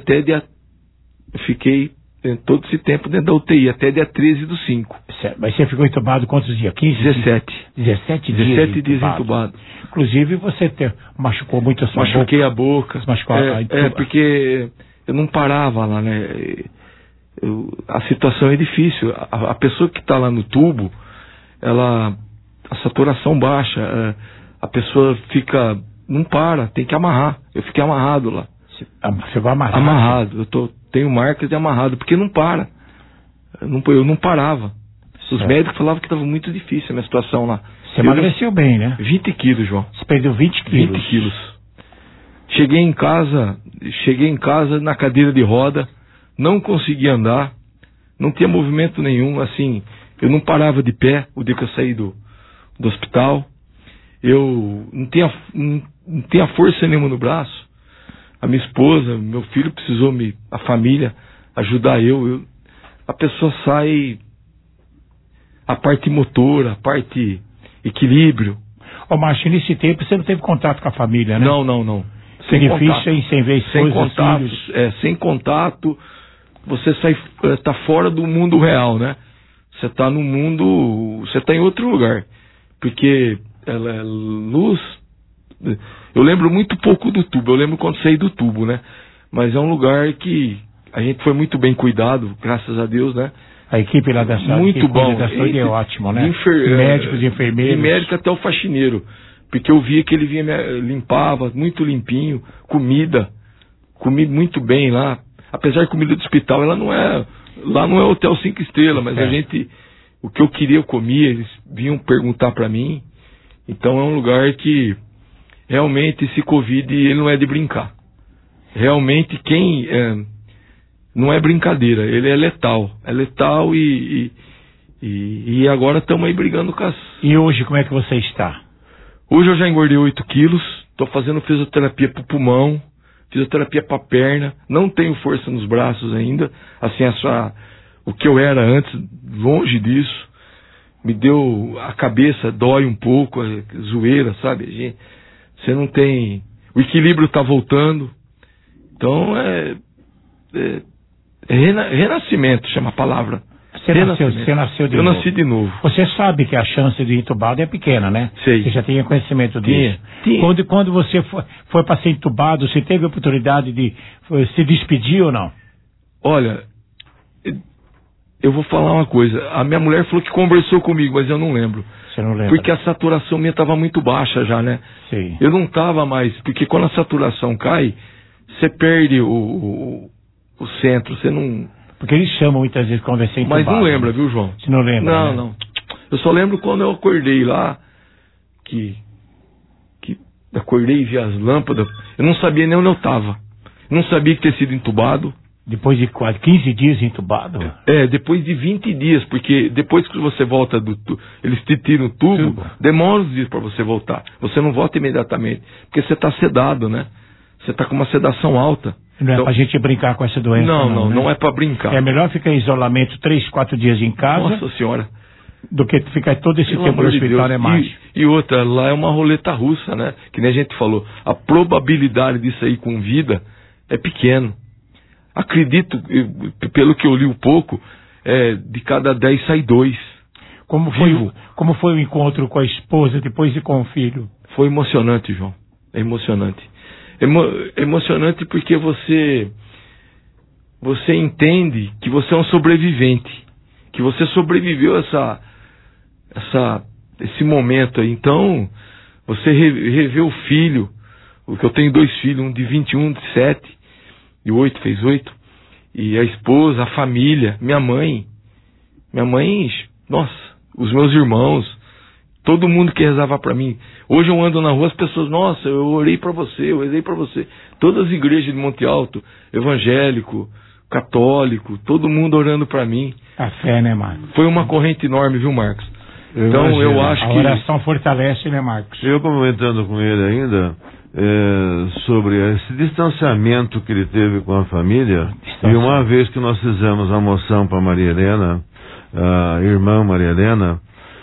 todo esse tempo dentro da UTI, até dia 13/5. Certo. Mas você ficou entubado quantos dias? 15? 17. 17 dias 17 dias entubado. Inclusive você machucou muito a sua boca. Machuquei a boca. Porque eu não parava lá, né? A situação é difícil. A pessoa que está lá no tubo, a saturação baixa, a pessoa não para, tem que amarrar. Eu fiquei amarrado lá. Você vai amarrado? Amarrado. Tenho marcas de amarrado, porque não para. Eu não parava. Os médicos falavam que estava muito difícil a minha situação lá. Você emagreceu bem, né? 20 quilos, João. Você perdeu 20 quilos? 20 quilos. Cheguei em casa na cadeira de roda, não conseguia andar, não tinha movimento nenhum, assim, eu não parava de pé o dia que eu saí do hospital. Eu não tinha força nenhuma no braço. A minha esposa, meu filho precisou a família, ajudar eu. A pessoa sai, a parte motora, a parte equilíbrio. Márcio, nesse tempo você não teve contato com a família, né? Não. Sem difícil, sem ver esposa, filhos. Sem contato, você tá fora do mundo real, né? Você tá no mundo, você tá em outro lugar. Porque ela é luz. Eu lembro muito pouco do tubo, eu lembro quando saí do tubo, né? Mas é um lugar que a gente foi muito bem cuidado, graças a Deus, né? A equipe lá da saúde, muito bom, da saúde é ótimo, né? Médicos, enfermeiros. De médico até o faxineiro, porque eu via que ele limpava, muito limpinho, comi muito bem lá. Apesar de comida do hospital, lá não é hotel 5 estrelas, mas o que eu queria eu comia, eles vinham perguntar para mim. Então é um lugar que realmente esse Covid ele não é de brincar. Realmente não é brincadeira, ele é letal. É letal e agora estamos aí brigando com as... E hoje como é que você está? Hoje eu já engordei 8 quilos, estou fazendo fisioterapia para o pulmão, fisioterapia para a perna, não tenho força nos braços ainda, assim, o que eu era antes, longe disso. Me deu, a cabeça dói um pouco, zoeira, sabe? Você não tem... O equilíbrio está voltando. Então, renascimento, chama a palavra. Você nasceu de novo. Eu novo. nasci de novo. Você sabe que a chance de entubado é pequena, né? Sei. Você já tinha conhecimento disso. Tinha. Quando você foi para ser entubado, você teve a oportunidade de se despedir ou não? Olha, eu vou falar uma coisa. A minha mulher falou que conversou comigo, mas eu não lembro. Você não lembra? Porque a saturação minha estava muito baixa já, né? Sim. Eu não estava mais, porque quando a saturação cai, você perde o centro, você não... Porque eles chamam muitas vezes conversar entubado. Mas não lembra, viu, João? Você não lembra, Não, né? não. Eu só lembro quando eu acordei lá, que acordei e vi as lâmpadas, eu não sabia nem onde eu estava. Não sabia que ter sido entubado. Depois de quase 15 dias entubado? Depois de 20 dias, porque depois que você volta eles te tiram o tubo, demora uns dias para você voltar. Você não volta imediatamente, porque você está sedado, né? Você está com uma sedação alta. Não é pra gente brincar com essa doença, não, né? Não é para brincar. É melhor ficar em isolamento 3, 4 dias em casa. Nossa Senhora. Do que ficar todo esse tempo no hospital, é mais. E outra, lá é uma roleta russa, né? Que nem a gente falou. A probabilidade disso aí com vida é pequeno. Acredito, pelo que eu li um pouco, de cada 10 sai 2. Como foi o encontro com a esposa depois e com o filho? Foi emocionante, João. É emocionante. Emocionante porque você entende que você é um sobrevivente, que você sobreviveu esse momento aí. Então, você revê o filho, porque eu tenho 2 filhos, um de 21, de 7, e 8, fez 8, e a esposa, a família, minha mãe, nossa, os meus irmãos, todo mundo que rezava para mim. Hoje eu ando na rua, as pessoas, nossa, eu orei para você, eu rezei para você. Todas as igrejas de Monte Alto, evangélico, católico, todo mundo orando para mim. A fé, né, Marcos? Foi uma corrente enorme, viu, Marcos? Então eu acho que... A oração fortalece, né, Marcos? Eu comentando com ele ainda sobre esse distanciamento que ele teve com a família. E uma vez que nós fizemos a moção para Maria Helena, a irmã Maria Helena,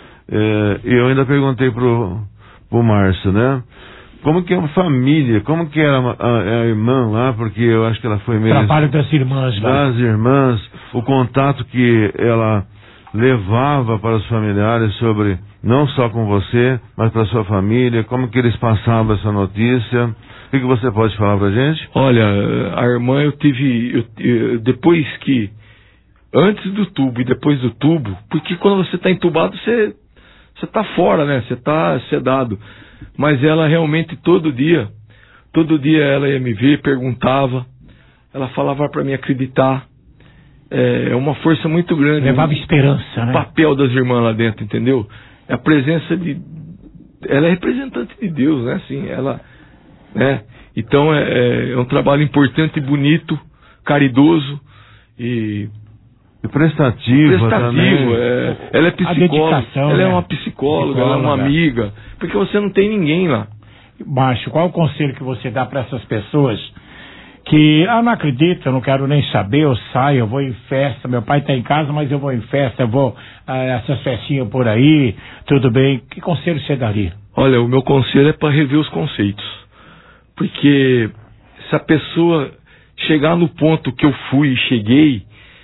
eu ainda perguntei pro Márcio, né? Como que é uma família, como que era a irmã lá, porque eu acho que ela foi mesmo... Trabalho das irmãs lá. Das irmãs, o contato que ela levava para os familiares sobre, não só com você, mas para a sua família, como que eles passavam essa notícia. O que você pode falar pra gente? Olha, a irmã eu depois que... Antes do tubo e depois do tubo, porque quando você está entubado, você está fora, né? Você está sedado. Mas ela realmente todo dia ela ia me ver, perguntava, ela falava para mim acreditar. É uma força muito grande. Levava esperança, né? O papel das irmãs lá dentro, entendeu? A presença ela é representante de Deus, né? Assim, ela, né? Então é um trabalho importante, bonito, caridoso e prestativo também. Ela é psicóloga, ela é uma psicóloga, ela é uma amiga, porque você não tem ninguém lá. Márcio, qual é o conselho que você dá para essas pessoas que, não acredito, eu não quero nem saber, eu saio, eu vou em festa, meu pai está em casa, mas eu vou em festa, eu vou essas festinhas por aí, tudo bem, que conselho você daria? Olha, o meu conselho é para rever os conceitos, porque se a pessoa chegar no ponto que eu fui e cheguei,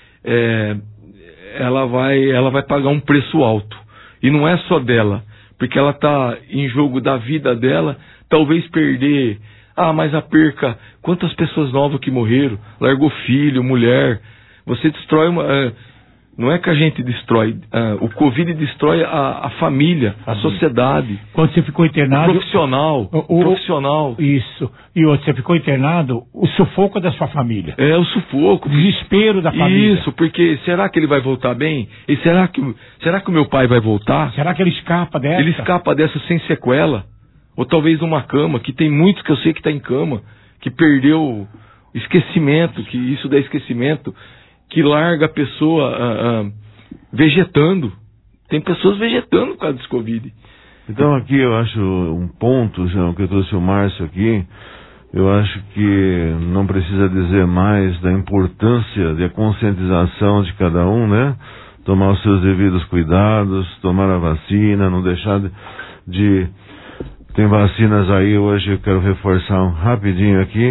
ela vai pagar um preço alto. E não é só dela, porque ela está em jogo da vida dela, talvez perder. Mas a perca, quantas pessoas novas que morreram, largou filho, mulher. Você destrói não é que a gente destrói, o Covid destrói a família, a sociedade. Quando você ficou internado... Profissional. Isso. E outro, você ficou internado, o sufoco da sua família. O sufoco. O desespero da família. Isso, porque será que ele vai voltar bem? E será que o meu pai vai voltar? Será que ele escapa dessa? Ele escapa dessa sem sequela. Ou talvez numa cama, que tem muitos que eu sei que está em cama, que perdeu esquecimento, que isso dá esquecimento, que larga a pessoa vegetando. Tem pessoas vegetando por causa desse Covid. Então aqui eu acho um ponto, João, que eu trouxe o Márcio aqui, eu acho que não precisa dizer mais da importância da conscientização de cada um, né? Tomar os seus devidos cuidados, tomar a vacina, não deixar de... Tem vacinas aí, hoje eu quero reforçar rapidinho aqui,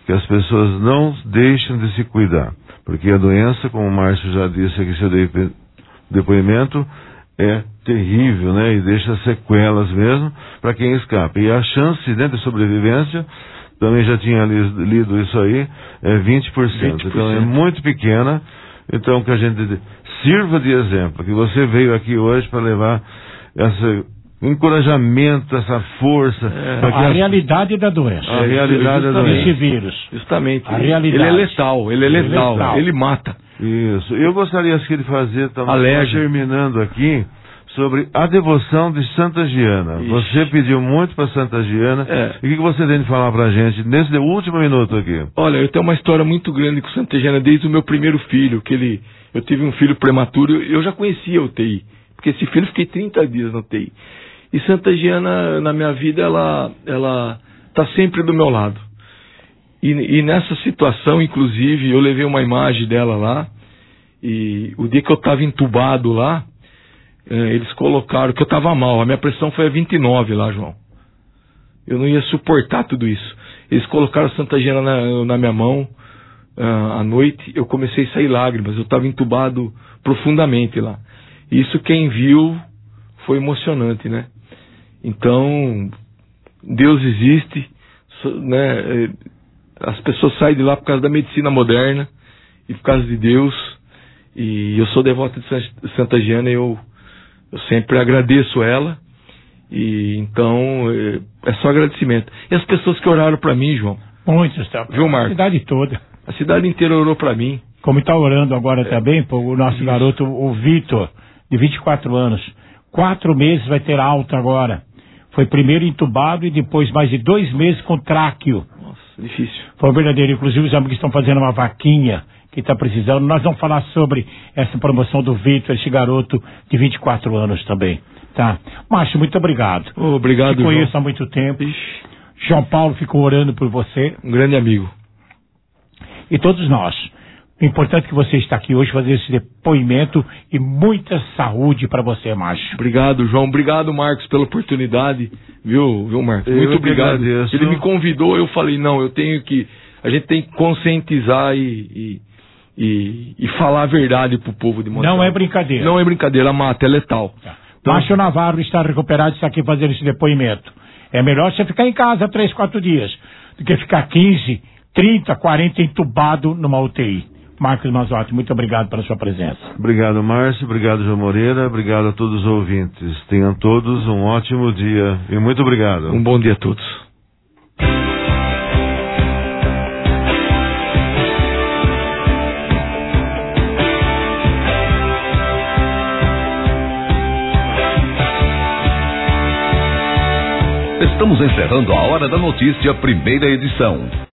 que as pessoas não deixem de se cuidar, porque a doença, como o Márcio já disse aqui, seu depoimento, é terrível, né? E deixa sequelas mesmo para quem escapa. E a chance, né, de sobrevivência, também já tinha lido isso aí, é 20%. Então é muito pequena. Então que a gente sirva de exemplo, que você veio aqui hoje para levar esse encorajamento, essa força. A realidade da doença. A realidade da doença. Esse vírus. Justamente. A realidade. Ele é letal. Ele mata. Isso. Eu gostaria de fazer, terminando aqui, sobre a devoção de Santa Giana. Ixi. Você pediu muito para Santa Giana. E o que você tem de falar para a gente nesse último minuto aqui? Olha, eu tenho uma história muito grande com Santa Giana desde o meu primeiro filho, eu tive um filho prematuro, eu já conhecia a UTI, porque esse filho fiquei 30 dias na UTI. E Santa Giana, na minha vida, ela está sempre do meu lado. E nessa situação, inclusive, eu levei uma imagem dela lá, e o dia que eu estava entubado lá, eles colocaram que eu estava mal. A minha pressão foi a 29 lá, João. Eu não ia suportar tudo isso. Eles colocaram Santa Giana na minha mão. À noite eu comecei a sair lágrimas. Eu estava entubado profundamente lá. Isso quem viu foi emocionante, né? Então, Deus existe, né? As pessoas saem de lá por causa da medicina moderna e por causa de Deus. E eu sou devoto de Santa Giana e eu sempre agradeço ela, e então é só agradecimento. E as pessoas que oraram para mim, João? Muitos, tá? Viu, Marcos? A cidade toda. A cidade inteira orou para mim. Como está orando agora também, o nosso garoto, o Vitor, de 24 anos. 4 meses vai ter alta agora. Foi primeiro entubado e depois mais de 2 meses com tráqueo. Nossa, difícil. Foi verdadeiro. Inclusive os amigos estão fazendo uma vaquinha que está precisando. Nós vamos falar sobre essa promoção do Vitor, esse garoto de 24 anos também, tá? Márcio, muito obrigado. Obrigado, Te conheço João. há muito tempo. João Paulo ficou orando por você. Um grande amigo. E todos nós. O importante é que você está aqui hoje fazendo esse depoimento e muita saúde para você, Márcio. Obrigado, João. Obrigado, Marcos, pela oportunidade. Viu, Marcos? Muito obrigado. Ele me convidou, eu falei, não, a gente tem que conscientizar e falar a verdade pro povo de Montevideo. Não é brincadeira. Não é brincadeira, a mata é letal. Tá. Então, Márcio Navarro está recuperado e está aqui fazendo esse depoimento. É melhor você ficar em casa 3, 4 dias do que ficar 15, 30, 40 entubado numa UTI. Marcos Mazzotti, muito obrigado pela sua presença. Obrigado, Márcio. Obrigado, João Moreira. Obrigado a todos os ouvintes. Tenham todos um ótimo dia e muito obrigado. Um bom dia a todos. Estamos encerrando a Hora da Notícia, primeira edição.